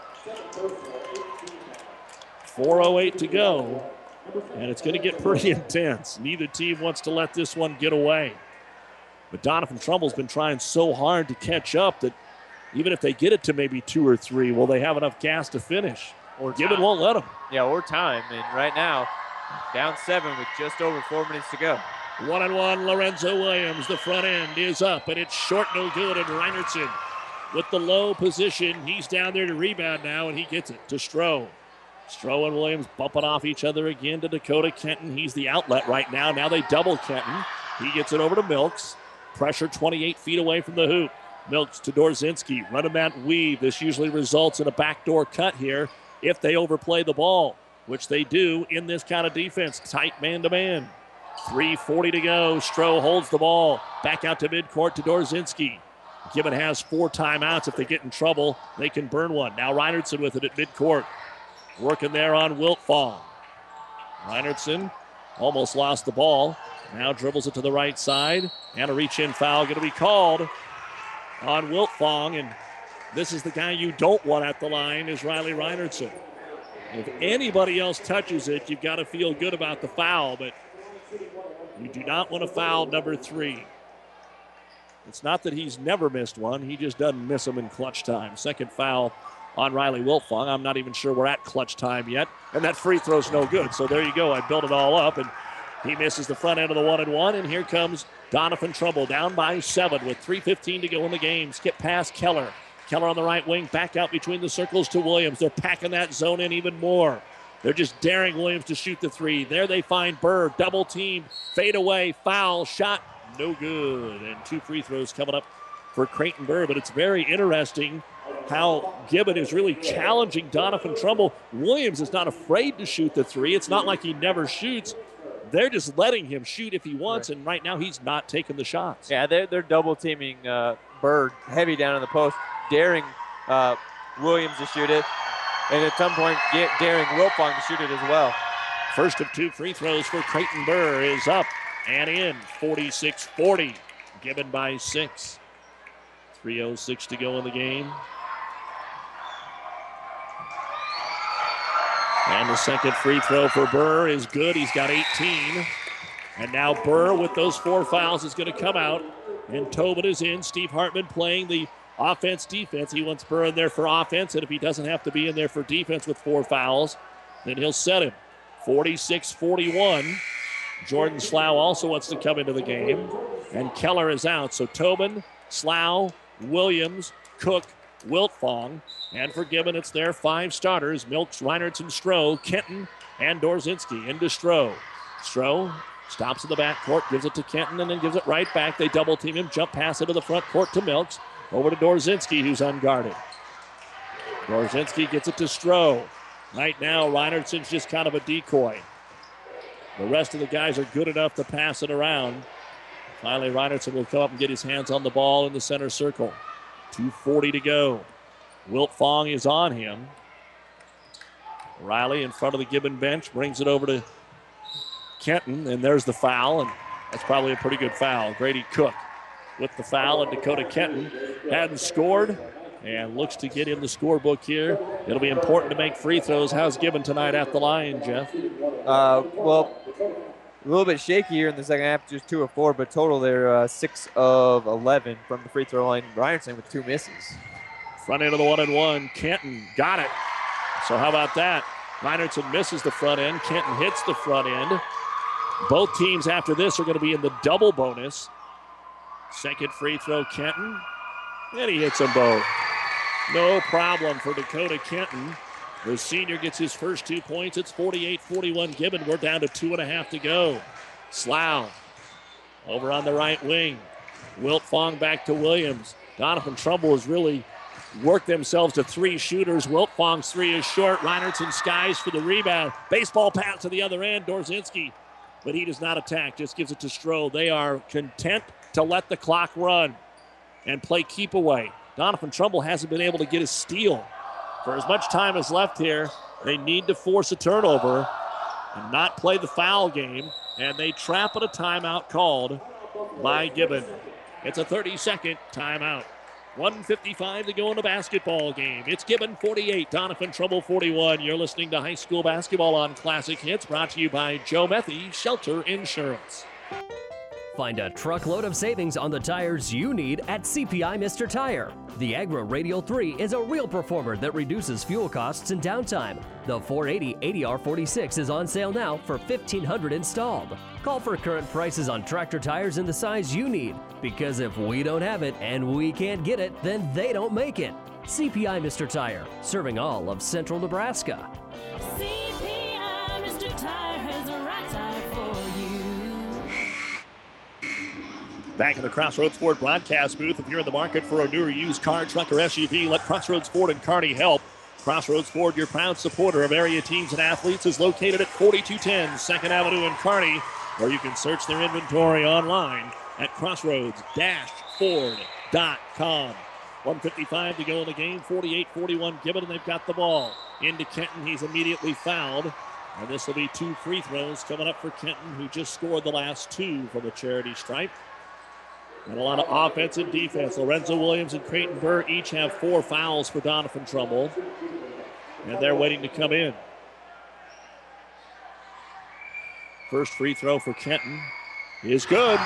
4:08 to go, and it's going to get pretty intense. Neither team wants to let this one get away. But Doniphan Trumbull's been trying so hard to catch up that even if they get it to maybe 2 or 3, will they have enough gas to finish? Or Gibbon won't let them. Yeah, or time. And right now, down 7 with just over 4 minutes to go. 1-and-1, Lorenzo Williams. The front end is up, and it's short, no good. And Reinertson with the low position. He's down there to rebound now, and he gets it to Stroh. Stroh and Williams bumping off each other again to Dakota Kenton. He's the outlet right now. Now they double Kenton. He gets it over to Milks. Pressure 28 feet away from the hoop. Milks to Dorzinski. Running that weave. This usually results in a backdoor cut here if they overplay the ball, which they do in this kind of defense. Tight man-to-man. 3:40 to go. Stroh holds the ball. Back out to midcourt to Dorzinski. Gibbon has 4 timeouts. If they get in trouble, they can burn one. Now Reinertson with it at midcourt. Working there on Wiltfong. Reinertson almost lost the ball. Now dribbles it to the right side. And a reach-in foul going to be called on Wiltfong. And this is the guy you don't want at the line is Riley Reinertson. If anybody else touches it, you've got to feel good about the foul. But you do not want to foul number 3. It's not that he's never missed one. He just doesn't miss them in clutch time. Second foul on Riley Wiltfong. I'm not even sure we're at clutch time yet. And that free throw's no good. So there you go. I built it all up. And he misses the front end of the 1-and-1. And here comes Doniphan Trumbull down by 7 with 3:15 to go in the game. Skip past Keller. Keller on the right wing. Back out between the circles to Williams. They're packing that zone in even more. They're just daring Williams to shoot the 3. There they find Burr. Double team. Fade away. Foul. Shot. No good. And 2 free throws coming up for Creighton Burr. But it's very interesting how Gibbon is really challenging Doniphan Trumbull. Williams is not afraid to shoot the three. It's not like he never shoots. They're just letting him shoot if he wants, and right now he's not taking the shots. Yeah, they're double teaming Bird heavy down in the post, daring Williams to shoot it, and at some point daring Wiltfong to shoot it as well. First of 2 free throws for Creighton Burr is up and in, 46-40. Gibbon by 6. 3:06 to go in the game. And the second free throw for Burr is good. He's got 18. And now Burr with those 4 fouls is going to come out. And Tobin is in. Steve Hartman playing the offense-defense. He wants Burr in there for offense. And if he doesn't have to be in there for defense with 4 fouls, then he'll set him. 46-41. Jordan Slough also wants to come into the game. And Keller is out. So Tobin, Slough, Williams, Cook, Wiltfong. And for Gibbon, it's their 5 starters. Milks, Reinertson, Stroh, Kenton, and Dorzinski. Into Stroh. Stroh stops in the backcourt, gives it to Kenton, and then gives it right back. They double team him, jump pass into the front court to Milks. Over to Dorzinski, who's unguarded. Dorzinski gets it to Stroh. Right now, Reinertson's just kind of a decoy. The rest of the guys are good enough to pass it around. Finally, Reinertson will come up and get his hands on the ball in the center circle. 2:40 to go. Wiltfong is on him. Riley in front of the Gibbon bench brings it over to Kenton, and there's the foul, and that's probably a pretty good foul. Grady Cook with the foul, and Dakota Kenton hadn't scored and looks to get in the scorebook here. It'll be important to make free throws. How's Gibbon tonight at the line, Jeff? Well, a little bit shaky here in the second half, just 2 of 4, but total they're 6 of 11 from the free throw line. Ryerson with 2 misses. Front end of the 1-and-1. Kenton got it. So how about that? Reinertson misses the front end. Kenton hits the front end. Both teams after this are going to be in the double bonus. Second free throw, Kenton. And he hits them both. No problem for Dakota Kenton. The senior gets his first 2 points. It's 48-41 Gibbon. We're down to 2.5 to go. Slough over on the right wing. Wiltfong back to Williams. Doniphan Trumbull has really worked themselves to 3 shooters. Wiltfong's 3 is short. Reinertson skies for the rebound. Baseball pass to the other end. Dorzinski, but he does not attack. Just gives it to Stroh. They are content to let the clock run and play keep away. Doniphan Trumbull hasn't been able to get a steal. For as much time as left here, they need to force a turnover and not play the foul game, and they trap at a timeout called by Gibbon. It's a 30-second timeout. 1:55 to go in the basketball game. It's Gibbon 48, Doniphan Trumbull 41. You're listening to high school basketball on Classic Hits, brought to you by Joe Methy, Shelter Insurance. Find a truckload of savings on the tires you need at CPI Mr. Tire. The Agra Radial 3 is a real performer that reduces fuel costs and downtime. The 480 80R46 is on sale now for $1,500 installed. Call for current prices on tractor tires in the size you need, because if we don't have it and we can't get it, then they don't make it. CPI Mr. Tire, serving all of central Nebraska. CPI Mr. Tire has the right tire for you. Back in the Crossroads Ford broadcast booth. If you're in the market for a new or used car, truck, or SUV, let Crossroads Ford in Kearney help. Crossroads Ford, your proud supporter of area teams and athletes, is located at 4210 2nd Avenue in Kearney, or you can search their inventory online at crossroads-ford.com. 1:55 to go in the game, 48-41 Gibbon, and they've got the ball. Into Kenton, he's immediately fouled. And this will be 2 free throws coming up for Kenton, who just scored the last 2 from the charity stripe. And a lot of offense and defense. Lorenzo Williams and Creighton Burr each have 4 fouls for Doniphan Trumbull. And they're waiting to come in. First free throw for Kenton is good.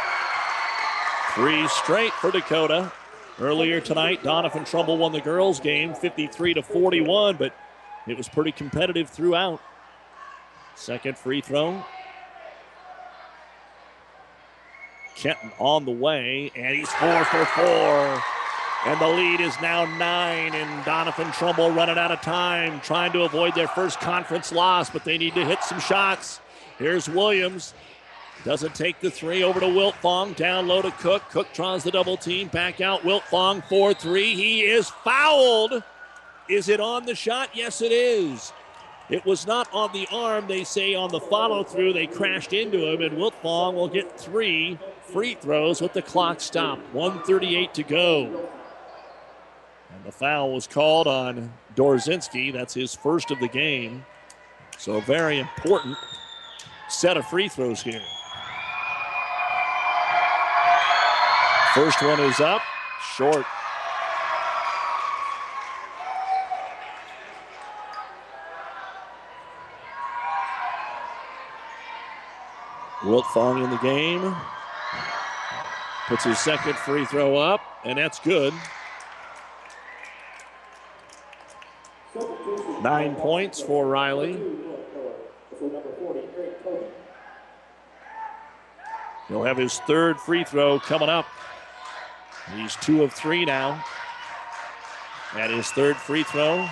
3 straight for Dakota. Earlier tonight, Doniphan Trumbull won the girls' game 53-41, but it was pretty competitive throughout. Second free throw. Kenton on the way, and he's 4 for 4. And the lead is now 9, and Doniphan Trumbull running out of time, trying to avoid their first conference loss, but they need to hit some shots. Here's Williams. Doesn't take the three. Over to Wiltfong. Down low to Cook. Cook draws the double team. Back out. Wiltfong 4-3. He is fouled. Is it on the shot? Yes, it is. It was not on the arm. They say on the follow-through they crashed into him, and Wiltfong will get 3 free throws with the clock stopped. 1:38 to go. And the foul was called on Dorzinski. That's his first of the game. So a very important set of free throws here. First one is up, short. Wiltfong in the game. Puts his second free throw up, and that's good. 9 points for Riley. He'll have his third free throw coming up. He's 2 of 3 now. And his third free throw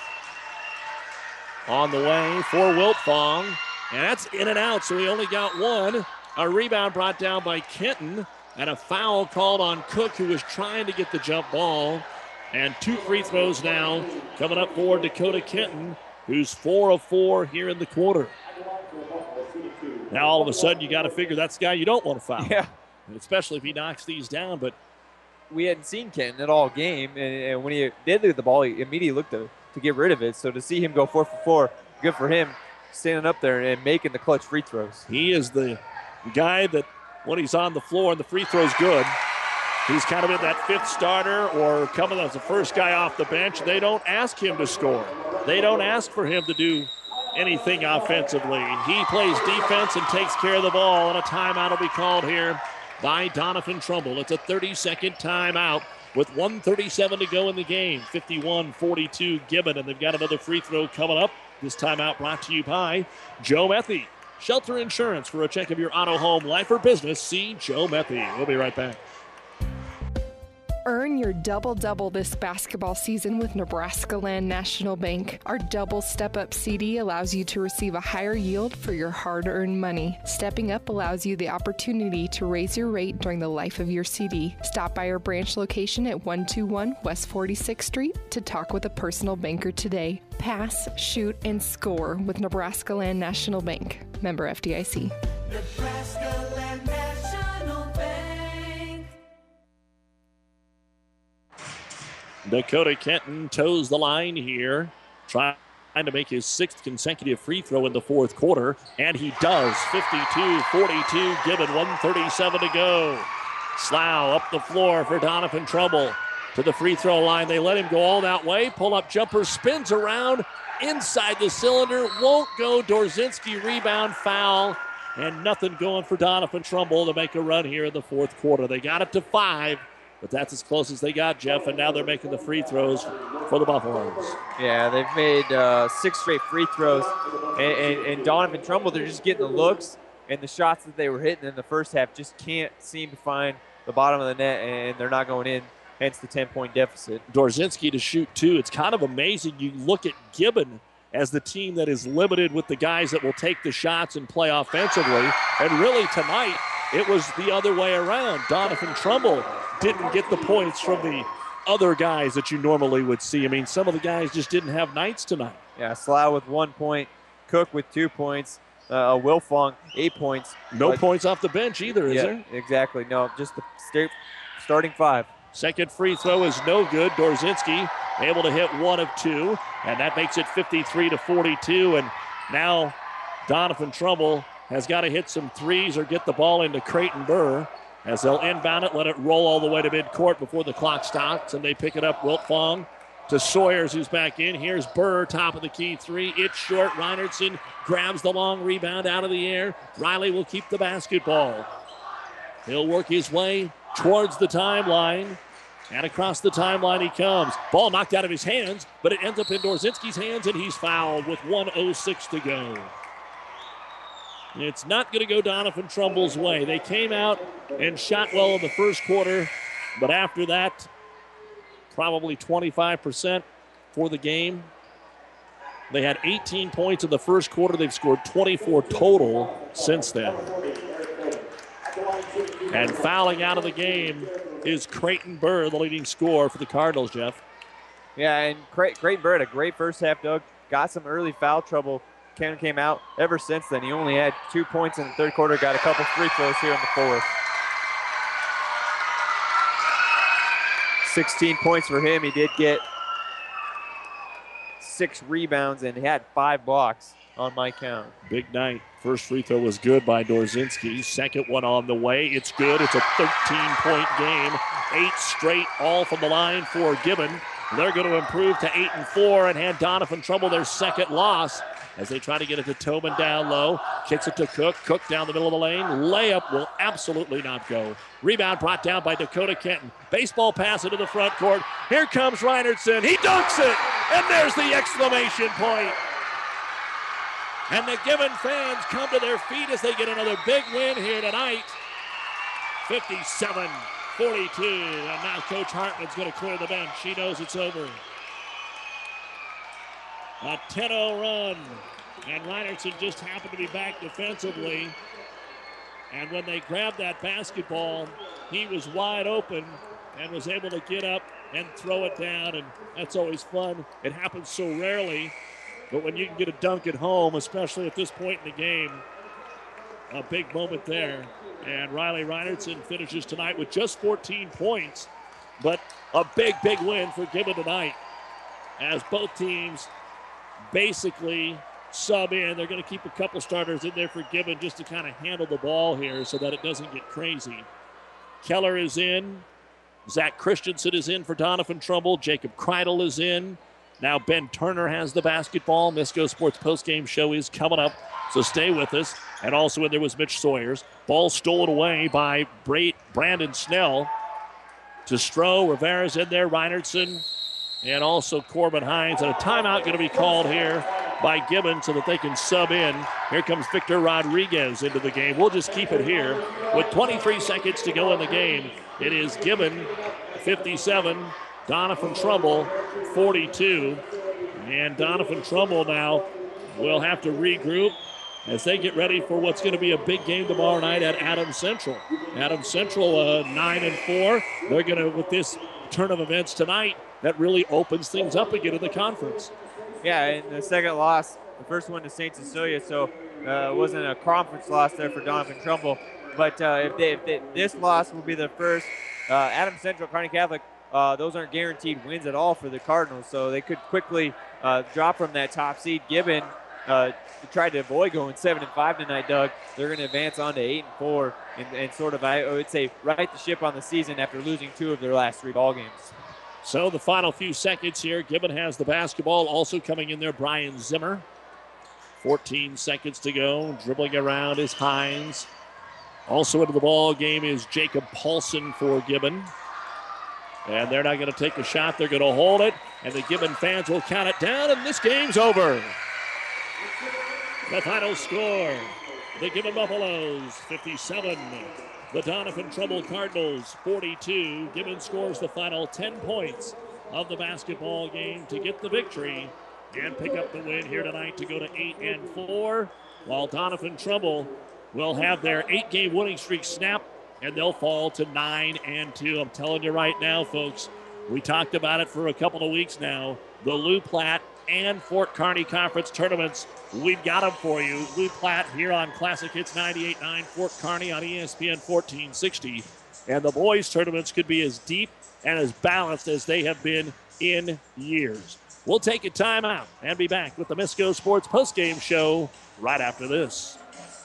on the way for Wiltfong. And that's in and out, so he only got one. A rebound brought down by Kenton. And a foul called on Cook, who was trying to get the jump ball. And 2 free throws now coming up for Dakota Kenton, who's 4 of 4 here in the quarter. Now all of a sudden you got to figure that's the guy you don't want to foul. Yeah. Especially if he knocks these down. But we hadn't seen Kenton at all game, and when he did look at the ball, he immediately looked to get rid of it. So to see him go 4 for 4, good for him, standing up there and making the clutch free throws. He is the guy that when he's on the floor and the free throw's good, he's kind of in that 5th starter or coming as the first guy off the bench. They don't ask him to score. They don't ask for him to do anything offensively. He plays defense and takes care of the ball, and a timeout will be called here by Doniphan Trumbull. It's a 30-second timeout with 1:37 to go in the game. 51-42 Gibbon, and they've got another free throw coming up. This timeout brought to you by Joe Methy. Shelter Insurance. For a check of your auto, home, life, or business, see Joe Methy. We'll be right back. Earn your double-double this basketball season with Nebraska Land National Bank. Our double step-up CD allows you to receive a higher yield for your hard-earned money. Stepping up allows you the opportunity to raise your rate during the life of your CD. Stop by our branch location at 121 West 46th Street to talk with a personal banker today. Pass, shoot, and score with Nebraska Land National Bank. Member FDIC. Nebraska Land National Bank. Dakota Kenton toes the line here, trying to make his 6th consecutive free throw in the 4th quarter, and he does. 52-42, Gibbon, 1:37 to go. Slough up the floor for Doniphan Trumbull to the free throw line. They let him go all that way. Pull-up jumper spins around inside the cylinder. Won't go. Dorzinski rebound, foul, and nothing going for Doniphan Trumbull to make a run here in the 4th quarter. They got it to 5. But that's as close as they got, Jeff, and now they're making the free throws for the Buffaloes. Yeah, they've made 6 straight free throws. And Doniphan Trumbull, they're just getting the looks, and the shots that they were hitting in the first half just can't seem to find the bottom of the net, and they're not going in, hence the 10-point deficit. Dorzinski to shoot 2. It's kind of amazing. You look at Gibbon as the team that is limited with the guys that will take the shots and play offensively. And really tonight, it was the other way around. Doniphan Trumbull didn't get the points from the other guys that you normally would see. I mean, some of the guys just didn't have nights tonight. Yeah, Slough with 1 point, Cook with 2 points, Wiltfong 8 points. No points off the bench either, is there? Exactly. No, just the starting 5. Second free throw is no good. Dorzinski able to hit 1 of 2, and that makes it 53-42. And now Doniphan Trumbull has got to hit some threes or get the ball into Creighton Burr, as they'll inbound it, let it roll all the way to midcourt before the clock stops, and they pick it up. Wiltfong to Sawyers, who's back in. Here's Burr, top of the key 3. It's short. Reinertson grabs the long rebound out of the air. Riley will keep the basketball. He'll work his way towards the timeline, and across the timeline he comes. Ball knocked out of his hands, but it ends up in Dorzinski's hands, and he's fouled with 1:06 to go. It's not going to go Doniphan Trumbull's way. They came out and shot well in the first quarter, but after that, probably 25% for the game. They had 18 points in the first quarter. They've scored 24 total since then. And fouling out of the game is Creighton Burr, the leading scorer for the Cardinals, Jeff. Yeah, and Creighton Burr had a great first half, Doug. Got some early foul trouble. Came out. Ever since then, he only had 2 points in the third quarter. Got a couple free throws here in the fourth. 16 points for him. He did get 6 rebounds and he had 5 blocks on my count. Big night. First free throw was good by Dorzinski. Second one on the way. It's good. It's a 13-point game. 8 straight, all from the line for Gibbon. They're going to improve to 8-4 and hand Doniphan Trumbull their second loss as they try to get it to Tobin down low. Kicks it to Cook. Cook down the middle of the lane. Layup will absolutely not go. Rebound brought down by Dakota Kenton. Baseball pass into the front court. Here comes Reinertson. He dunks it. And there's the exclamation point. And the Gibbon fans come to their feet as they get another big win here tonight. 57-42. And now Coach Hartman's going to clear the bench. He knows it's over. A 10-0 run. And Reinertson just happened to be back defensively. And when they grabbed that basketball, he was wide open and was able to get up and throw it down. And that's always fun. It happens so rarely. But when you can get a dunk at home, especially at this point in the game, a big moment there. And Riley Reinertson finishes tonight with just 14 points, but a big, big win for Gibbon tonight as both teams basically sub in. They're going to keep a couple starters in there for Gibbon just to kind of handle the ball here so that it doesn't get crazy. Keller is in. Zach Christensen is in for Doniphan Trumbull. Jacob Kreidel is in. Now Ben Turner has the basketball. Misco Sports postgame show is coming up, so stay with us. And also in there was Mitch Sawyers. Ball stolen away by Brandon Snell. To Stroh, Rivera's in there, Reinertson, and also Corbin Hines. And a timeout going to be called here by Gibbon so that they can sub in. Here comes Victor Rodriguez into the game. We'll just keep it here. With 23 seconds to go in the game, it is Gibbon 57, Doniphan Trumbull 42. And Doniphan Trumbull now will have to regroup as they get ready for what's going to be a big game tomorrow night at Adams Central. Adams Central 9-4. They're going to, with this turn of events tonight, that really opens things up again in the conference. Yeah, and the second loss, the first one to St. Cecilia, so it wasn't a conference loss there for Doniphan Trumbull. But this loss will be the first. Adams Central, Kearney Catholic, those aren't guaranteed wins at all for the Cardinals, so they could quickly drop from that top seed. Gibbon tried to avoid going 7-5 tonight, Doug. They're going to advance on to 8-4 and sort of, I would say, right the ship on the season after losing 2 of their last 3 ball games. So the final few seconds here. Gibbon has the basketball. Also coming in there, Brian Zimmer. 14 seconds to go. Dribbling around is Hines. Also into the ball game is Jacob Paulson for Gibbon. And they're not going to take the shot. They're going to hold it. And the Gibbon fans will count it down. And this game's over. The final score, the Gibbon Buffaloes 57. The Doniphan Trumbull Cardinals 42. Gibbon scores the final 10 points of the basketball game to get the victory and pick up the win here tonight to go to 8-4. While Doniphan Trumbull will have their 8-game winning streak snap and they'll fall to 9-2. I'm telling you right now, folks, we talked about it for a couple of weeks now. The Lou Platte and Fort Kearney Conference tournaments, we've got them for you. Lou Platte here on Classic Hits 98.9, Fort Kearney on ESPN 1460. And the boys tournaments could be as deep and as balanced as they have been in years. We'll take a timeout and be back with the Misco Sports postgame show right after this.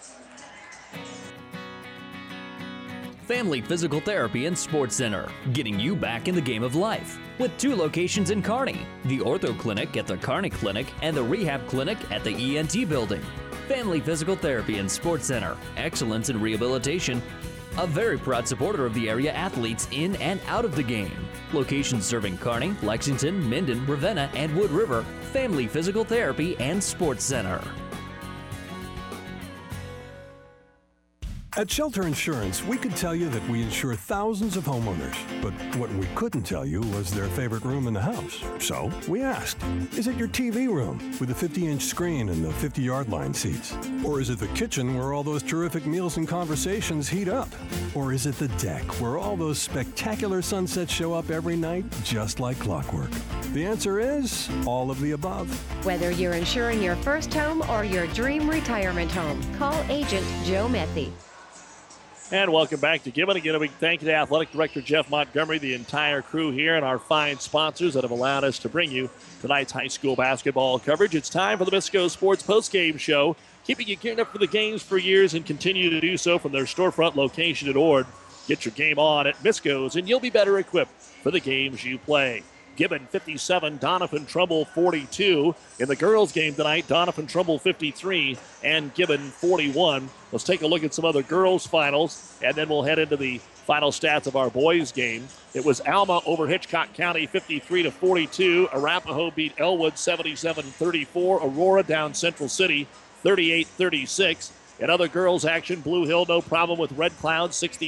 Family Physical Therapy and Sports Center, getting you back in the game of life. With 2 locations in Kearney, the Ortho Clinic at the Kearney Clinic and the Rehab Clinic at the ENT Building. Family Physical Therapy and Sports Center, excellence in rehabilitation. A very proud supporter of the area athletes in and out of the game. Locations serving Kearney, Lexington, Minden, Ravenna, and Wood River. Family Physical Therapy and Sports Center. At Shelter Insurance, we could tell you that we insure thousands of homeowners, but what we couldn't tell you was their favorite room in the house. So we asked, is it your TV room with the 50-inch screen and the 50-yard line seats? Or is it the kitchen where all those terrific meals and conversations heat up? Or is it the deck where all those spectacular sunsets show up every night just like clockwork? The answer is all of the above. Whether you're insuring your first home or your dream retirement home, call Agent Joe Methy. And welcome back to Gibbon. Again, a big thank you to Athletic Director Jeff Montgomery, the entire crew here, and our fine sponsors that have allowed us to bring you tonight's high school basketball coverage. It's time for the Bisco Sports postgame show, keeping you geared up for the games for years and continue to do so from their storefront location at Ord. Get your game on at Bisco's, and you'll be better equipped for the games you play. Gibbon 57, Doniphan Trumbull 42. In the girls' game tonight, Doniphan Trumbull 53 and Gibbon 41. Let's take a look at some other girls' finals, and then we'll head into the final stats of our boys' game. It was Alma over Hitchcock County 53-42. Arapahoe beat Elwood 77-34. Aurora down Central City 38-36. In other girls' action, Blue Hill no problem with Red Cloud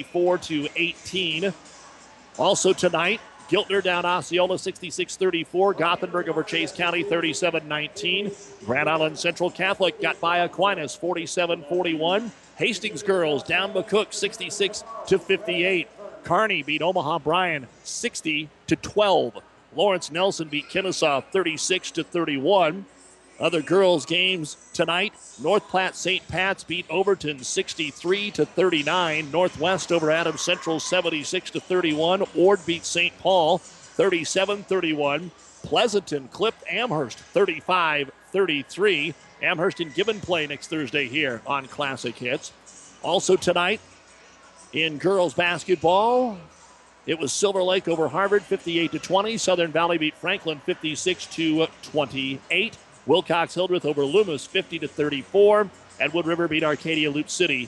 64-18. Also tonight, Giltner down Osceola 66-34. Gothenburg over Chase County 37-19. Grand Island Central Catholic got by Aquinas 47-41. Hastings girls down McCook 66-58. Kearney beat Omaha Bryan 60-12. Lawrence Nelson beat Kennesaw 36-31. Other girls' games tonight, North Platte St. Pat's beat Overton 63-39. Northwest over Adams Central 76-31. Ord beat St. Paul 37-31. Pleasanton clipped Amherst 35-33. Amherst and Gibbon play next Thursday here on Classic Hits. Also tonight in girls basketball, it was Silver Lake over Harvard 58-20. Southern Valley beat Franklin 56-28. Wilcox-Hildreth over Loomis 50-34. And Wood River beat Arcadia Loop City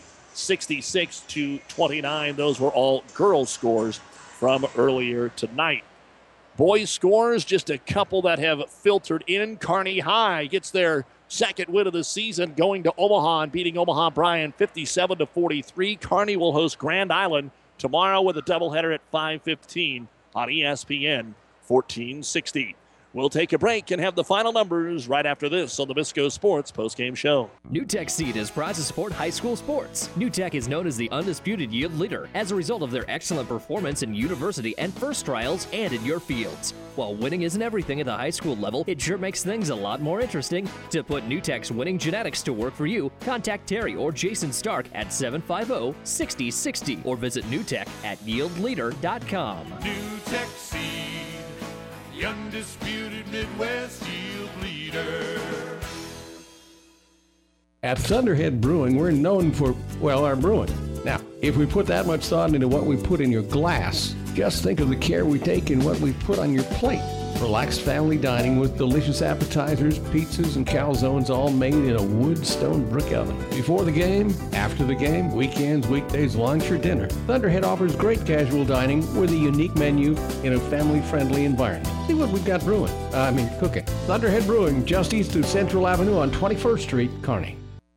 66-29. Those were all girls' scores from earlier tonight. Boys' scores, just a couple that have filtered in. Kearney High gets their second win of the season, going to Omaha and beating Omaha Bryan 57-43. Kearney will host Grand Island tomorrow with a doubleheader at 5:15 on ESPN 1460. We'll take a break and have the final numbers right after this on the Bisco Sports postgame show. NewTek Seed is proud to support high school sports. NewTek is known as the undisputed yield leader as a result of their excellent performance in university and first trials and in your fields. While winning isn't everything at the high school level, it sure makes things a lot more interesting. To put NewTek's winning genetics to work for you, contact Terry or Jason Stark at 750-6060 or visit NewTek at yieldleader.com. NewTek Seed, the undisputed Midwest yield leader. At Thunderhead Brewing, we're known for, well, our brewing. Now, if we put that much thought into what we put in your glass, just think of the care we take in what we put on your plate. Relaxed family dining with delicious appetizers, pizzas, and calzones all made in a wood stone brick oven. Before the game, after the game, weekends, weekdays, lunch, or dinner, Thunderhead offers great casual dining with a unique menu in a family-friendly environment. See what we've got cooking. Thunderhead Brewing, just east of Central Avenue on 21st Street, Kearney.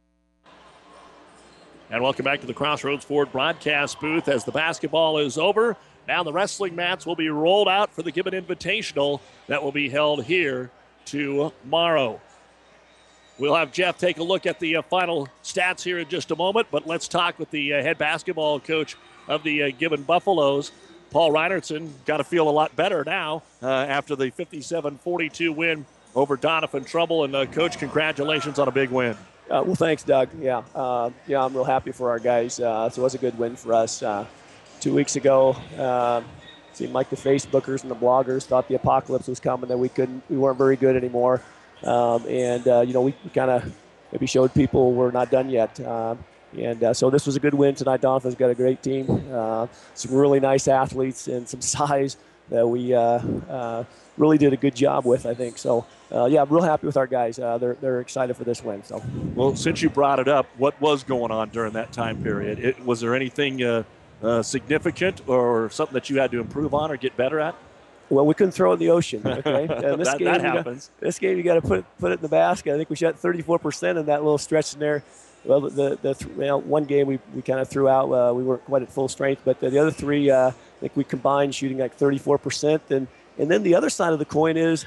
And welcome back to the Crossroads Ford broadcast booth as the basketball is over. Now the wrestling mats will be rolled out for the Gibbon Invitational that will be held here tomorrow. We'll have Jeff take a look at the final stats here in just a moment, but let's talk with the head basketball coach of the Gibbon Buffaloes, Paul Reinertsen. Got to feel a lot better now after the 57-42 win over Doniphan Trumbull. And Coach, congratulations on a big win. Well, thanks, Doug. I'm real happy for our guys. So it was a good win for us. 2 weeks ago, seemed like the Facebookers and the bloggers thought the apocalypse was coming, that we weren't very good anymore. We kind of maybe showed people we're not done yet. So this was a good win tonight. Doniphan's got a great team, some really nice athletes and some size that we really did a good job with, I think. So, I'm real happy with our guys. They're excited for this win. So, well, since you brought it up, what was going on during that time period? Was there anything significant or something that you had to improve on or get better at? Well, we couldn't throw it in the ocean. Okay, this game, that happens. This game, you got to put it in the basket. I think we shot 34% in that little stretch in there. Well, one game we kind of threw out. We weren't quite at full strength, but the other three, I think we combined shooting like 34%. And then the other side of the coin is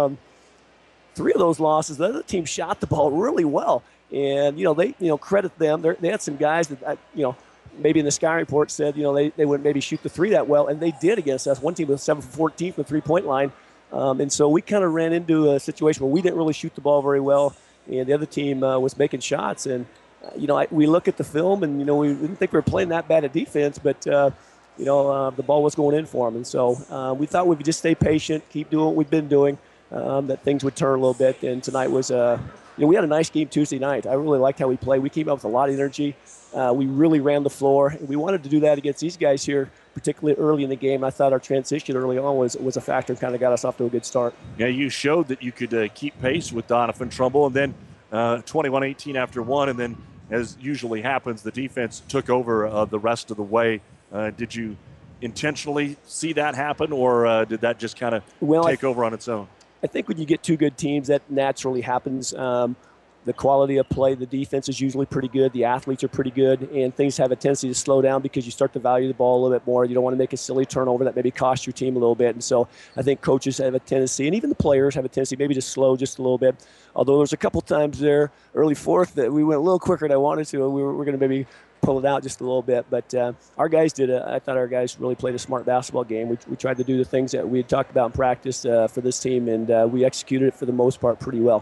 3 of those losses, the other team shot the ball really well. And, they credit them. They had some guys that, maybe in the Sky Report said, they wouldn't maybe shoot the 3 that well, and they did against us. One team was 7 for 14 from the 3-point line. And so we kind of ran into a situation where we didn't really shoot the ball very well, and the other team was making shots. And, we look at the film, and, we didn't think we were playing that bad at defense, but, the ball was going in for them. And so we thought we would just stay patient, keep doing what we've been doing, that things would turn a little bit. And tonight was, we had a nice game Tuesday night. I really liked how we played. We came up with a lot of energy. We really ran the floor. We wanted to do that against these guys here, particularly early in the game. I thought our transition early on was a factor and kind of got us off to a good start. Yeah, you showed that you could keep pace with Doniphan Trumbull, and then 21-18 after one, and then, as usually happens, the defense took over the rest of the way. Did you intentionally see that happen, or did that just kind of take over on its own? I think when you get 2 good teams, that naturally happens. The quality of play, the defense is usually pretty good. The athletes are pretty good, and things have a tendency to slow down because you start to value the ball a little bit more. You don't want to make a silly turnover that maybe costs your team a little bit. And so I think coaches have a tendency, and even the players have a tendency maybe to slow just a little bit. Although there's a couple times there, early fourth, that we went a little quicker than I wanted to, and we're going to maybe pull it out just a little bit. But our guys I thought our guys really played a smart basketball game. We tried to do the things that we had talked about in practice for this team, and we executed it for the most part pretty well.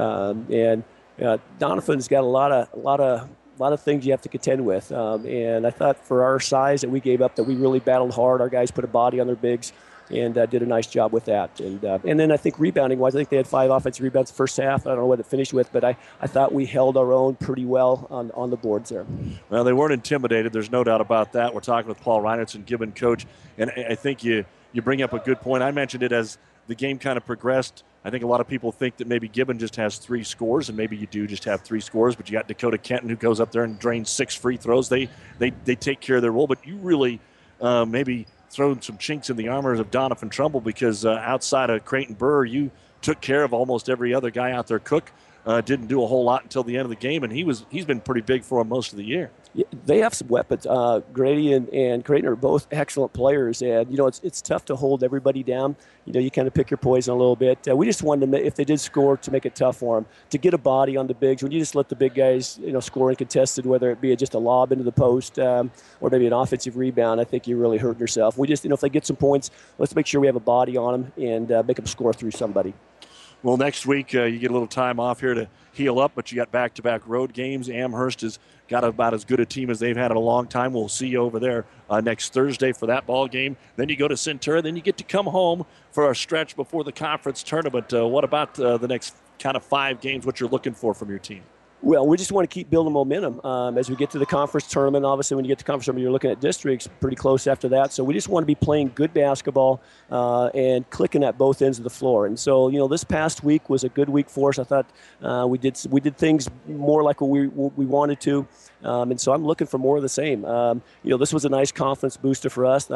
Doniphan's got a lot of things you have to contend with, and I thought for our size that we gave up, that we really battled hard. Our guys put a body on their bigs and did a nice job with that. And then I think rebounding-wise, I think they had 5 offensive rebounds the first half. I don't know what it finished with, but I thought we held our own pretty well on the boards there. Well, they weren't intimidated. There's no doubt about that. We're talking with Paul Reinertsen, Gibbon coach, and I think you bring up a good point. I mentioned it as the game kind of progressed. I think a lot of people think that maybe Gibbon just has 3 scores, and maybe you do just have 3 scores, but you got Dakota Kenton who goes up there and drains 6 free throws. They take care of their role, but you really maybe thrown some chinks in the armors of Doniphan Trumbull, because outside of Creighton Burr, you took care of almost every other guy out there. Cook didn't do a whole lot until the end of the game, and he's been pretty big for them most of the year. Yeah, they have some weapons. Grady and Creighton are both excellent players, and it's tough to hold everybody down. You kind of pick your poison a little bit. We just wanted to, if they did score, to make it tough for them, to get a body on the bigs. When you just let the big guys, score uncontested, whether it be just a lob into the post or maybe an offensive rebound, I think you're really hurting yourself. We just, if they get some points, let's make sure we have a body on them and make them score through somebody. Well, next week you get a little time off here to heal up, but you got back-to-back road games. Amherst has got about as good a team as they've had in a long time. We'll see you over there next Thursday for that ball game. Then you go to Centura. Then you get to come home for a stretch before the conference tournament. What about the next kind of 5 games, what you're looking for from your team? Well, we just want to keep building momentum as we get to the conference tournament. Obviously, when you get to conference tournament, you're looking at districts pretty close after that. So we just want to be playing good basketball and clicking at both ends of the floor. And so, this past week was a good week for us. I thought we did things more like what we wanted to. And so I'm looking for more of the same. This was a nice confidence booster for us.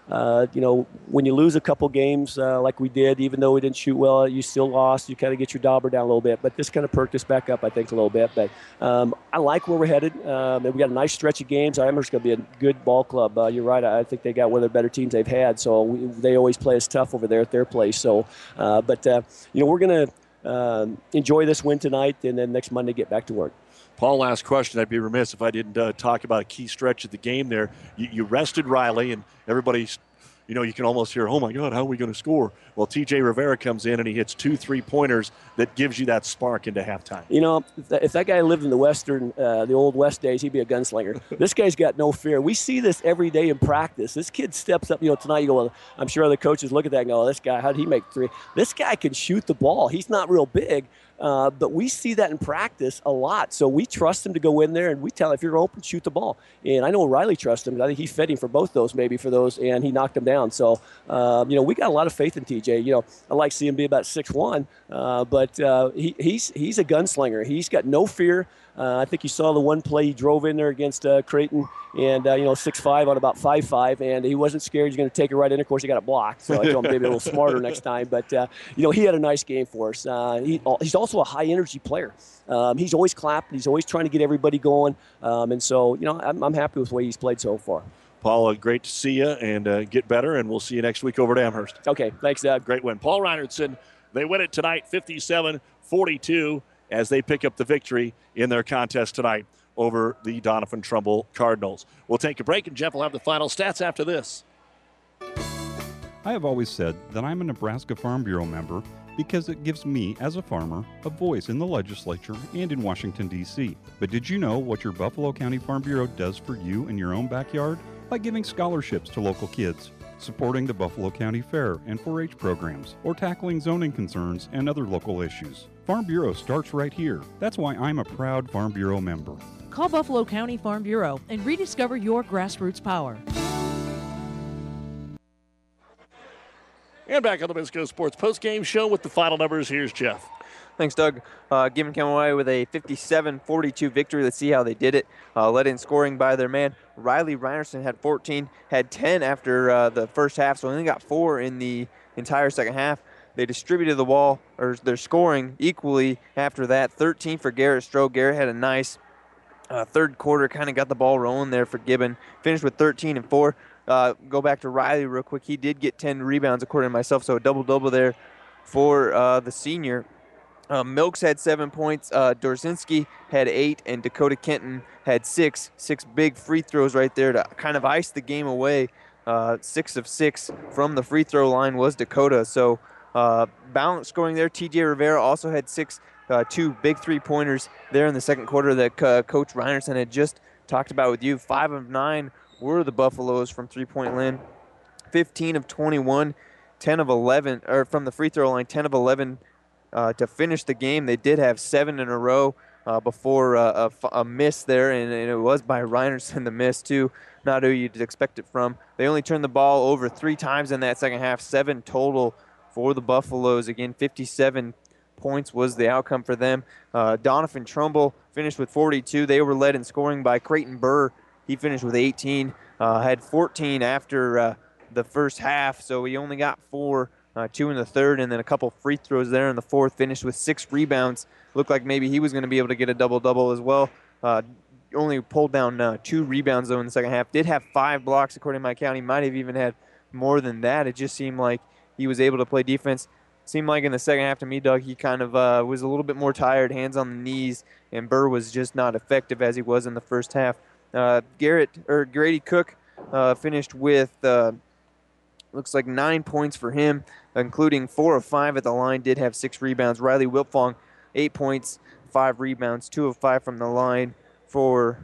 When you lose a couple games like we did, even though we didn't shoot well, you still lost. You kind of get your dauber down a little bit. But this kind of perked us back up, I think, a little bit. But I like where we're headed. We got a nice stretch of games. Amherst's going to be a good ball club. You're right. I think they got one of the better teams they've had. So they always play us tough over there at their place. So, we're going to enjoy this win tonight, and then next Monday get back to work. Paul, last question. I'd be remiss if I didn't talk about a key stretch of the game there. You rested Riley, and everybody's, you can almost hear, oh, my God, how are we going to score? Well, T.J. Rivera comes in, and he hits 2 3-pointers that gives you that spark into halftime. If that guy lived in the old West days, he'd be a gunslinger. This guy's got no fear. We see this every day in practice. This kid steps up. Tonight you go, well, I'm sure other coaches look at that and go, oh, this guy, how did he make 3? This guy can shoot the ball. He's not real big. But we see that in practice a lot. So we trust him to go in there, and we tell him, if you're open, shoot the ball. And I know Riley trusts him. I think he fed him for both those, and he knocked him down. So, we got a lot of faith in TJ. I like seeing him be about 6'1", but he's a gunslinger. He's got no fear. I think you saw the one play he drove in there against Creighton, and 6'5" on about 5'5", and he wasn't scared. He's going to take it right in. Of course, he got it blocked, so I told him maybe a little smarter next time. But he had a nice game for us. He's also a high energy player. He's always clapping. He's always trying to get everybody going, and so I'm happy with the way he's played so far. Paul, great to see you, and get better, and we'll see you next week over at Amherst. Okay, thanks, Doug. Great win. Paul Reinertsen, they win it tonight 57-42 as they pick up the victory in their contest tonight over the Doniphan Trumbull Cardinals. We'll take a break, and Jeff will have the final stats after this. I have always said that I'm a Nebraska Farm Bureau member because it gives me, as a farmer, a voice in the legislature and in Washington, D.C. But did you know what your Buffalo County Farm Bureau does for you in your own backyard? By giving scholarships to local kids, supporting the Buffalo County Fair and 4-H programs, or tackling zoning concerns and other local issues. Farm Bureau starts right here. That's why I'm a proud Farm Bureau member. Call Buffalo County Farm Bureau and rediscover your grassroots power. And back on the Misco Sports postgame show with the final numbers. Here's Jeff. Thanks, Doug. Gibbon came away with a 57-42 victory. Let's see how they did it. Led in scoring by their man. Riley Reinertsen had 14, had 10 after the first half, so only got 4 in the entire second half. They distributed the ball, or their scoring equally after that. 13 for Garrett Stroh. Garrett had a nice third quarter, kind of got the ball rolling there for Gibbon. Finished with 13 and 4. Go back to Riley real quick. He did get 10 rebounds according to myself, so a double-double there for the senior. Milks had 7 points. Dorzinski had 8, and Dakota Kenton had 6. 6 big free throws right there to kind of ice the game away. 6 of 6 from the free throw line was Dakota. So balanced scoring there. TJ Rivera also had 6, 2 big three-pointers there in the second quarter that Coach Reinertsen had just talked about with you. 5 of 9 were the Buffaloes from three-point land. 15 of 21, 10 of 11, or from the free throw line, 10 of 11 to finish the game. They did have 7 in a row before a miss there, and it was by Reinertsen, the miss too. Not who you'd expect it from. They only turned the ball over 3 times in that second half, 7 total for the Buffaloes. Again, 57 points was the outcome for them. Doniphan Trumbull finished with 42. They were led in scoring by Creighton Burr. He finished with 18, had 14 after the first half, so he only got 4, 2 in the third, and then a couple free throws there in the fourth. Finished with 6 rebounds. Looked like maybe he was going to be able to get a double-double as well. Only pulled down 2 rebounds, though, in the second half. Did have 5 blocks, according to my count. He might have even had more than that. It just seemed like he was able to play defense. Seemed like in the second half to me, Doug, he kind of was a little bit more tired, hands on the knees, and Burr was just not effective as he was in the first half. Grady Cook finished with looks like 9 points for him, including 4 of 5 at the line. Did have 6 rebounds. Riley Wiltfong, 8 points, 5 rebounds, 2 of 5 from the line for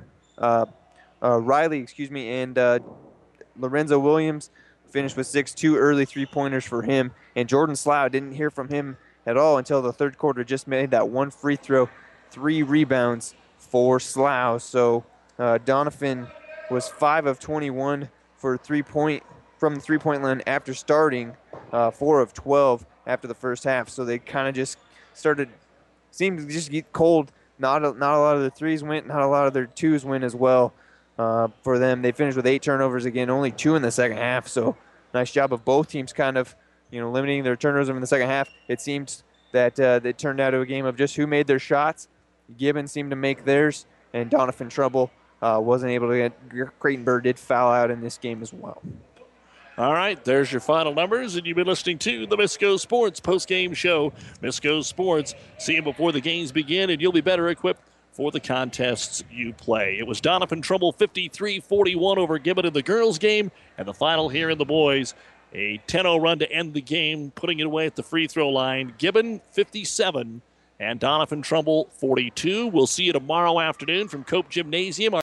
Riley, and Lorenzo Williams finished with 6, 2 early 3-pointers for him. And Jordan Slough, didn't hear from him at all until the third quarter. Just made that 1 free throw, 3 rebounds for Slough. So Doniphan was 5 of 21 for from the three-point line after starting, 4 of 12 after the first half. So they kind of just seemed to just get cold. Not a lot of their threes went, not a lot of their twos went as well for them. They finished with 8 turnovers again, only 2 in the second half. So nice job of both teams kind of, limiting their turnovers in the second half. It seems that it turned out to a game of just who made their shots. Gibbon seemed to make theirs, and Doniphan Trumbull wasn't able to get. Creighton Burr did foul out in this game as well. All right, there's your final numbers, and you've been listening to the Misco Sports postgame show. Misco Sports, see you before the games begin, and you'll be better equipped for the contests you play. It was Doniphan Trumbull 53-41 over Gibbon in the girls' game, and the final here in the boys, a 10-0 run to end the game, putting it away at the free throw line. Gibbon 57 and Doniphan Trumbull 42. We'll see you tomorrow afternoon from Cope Gymnasium.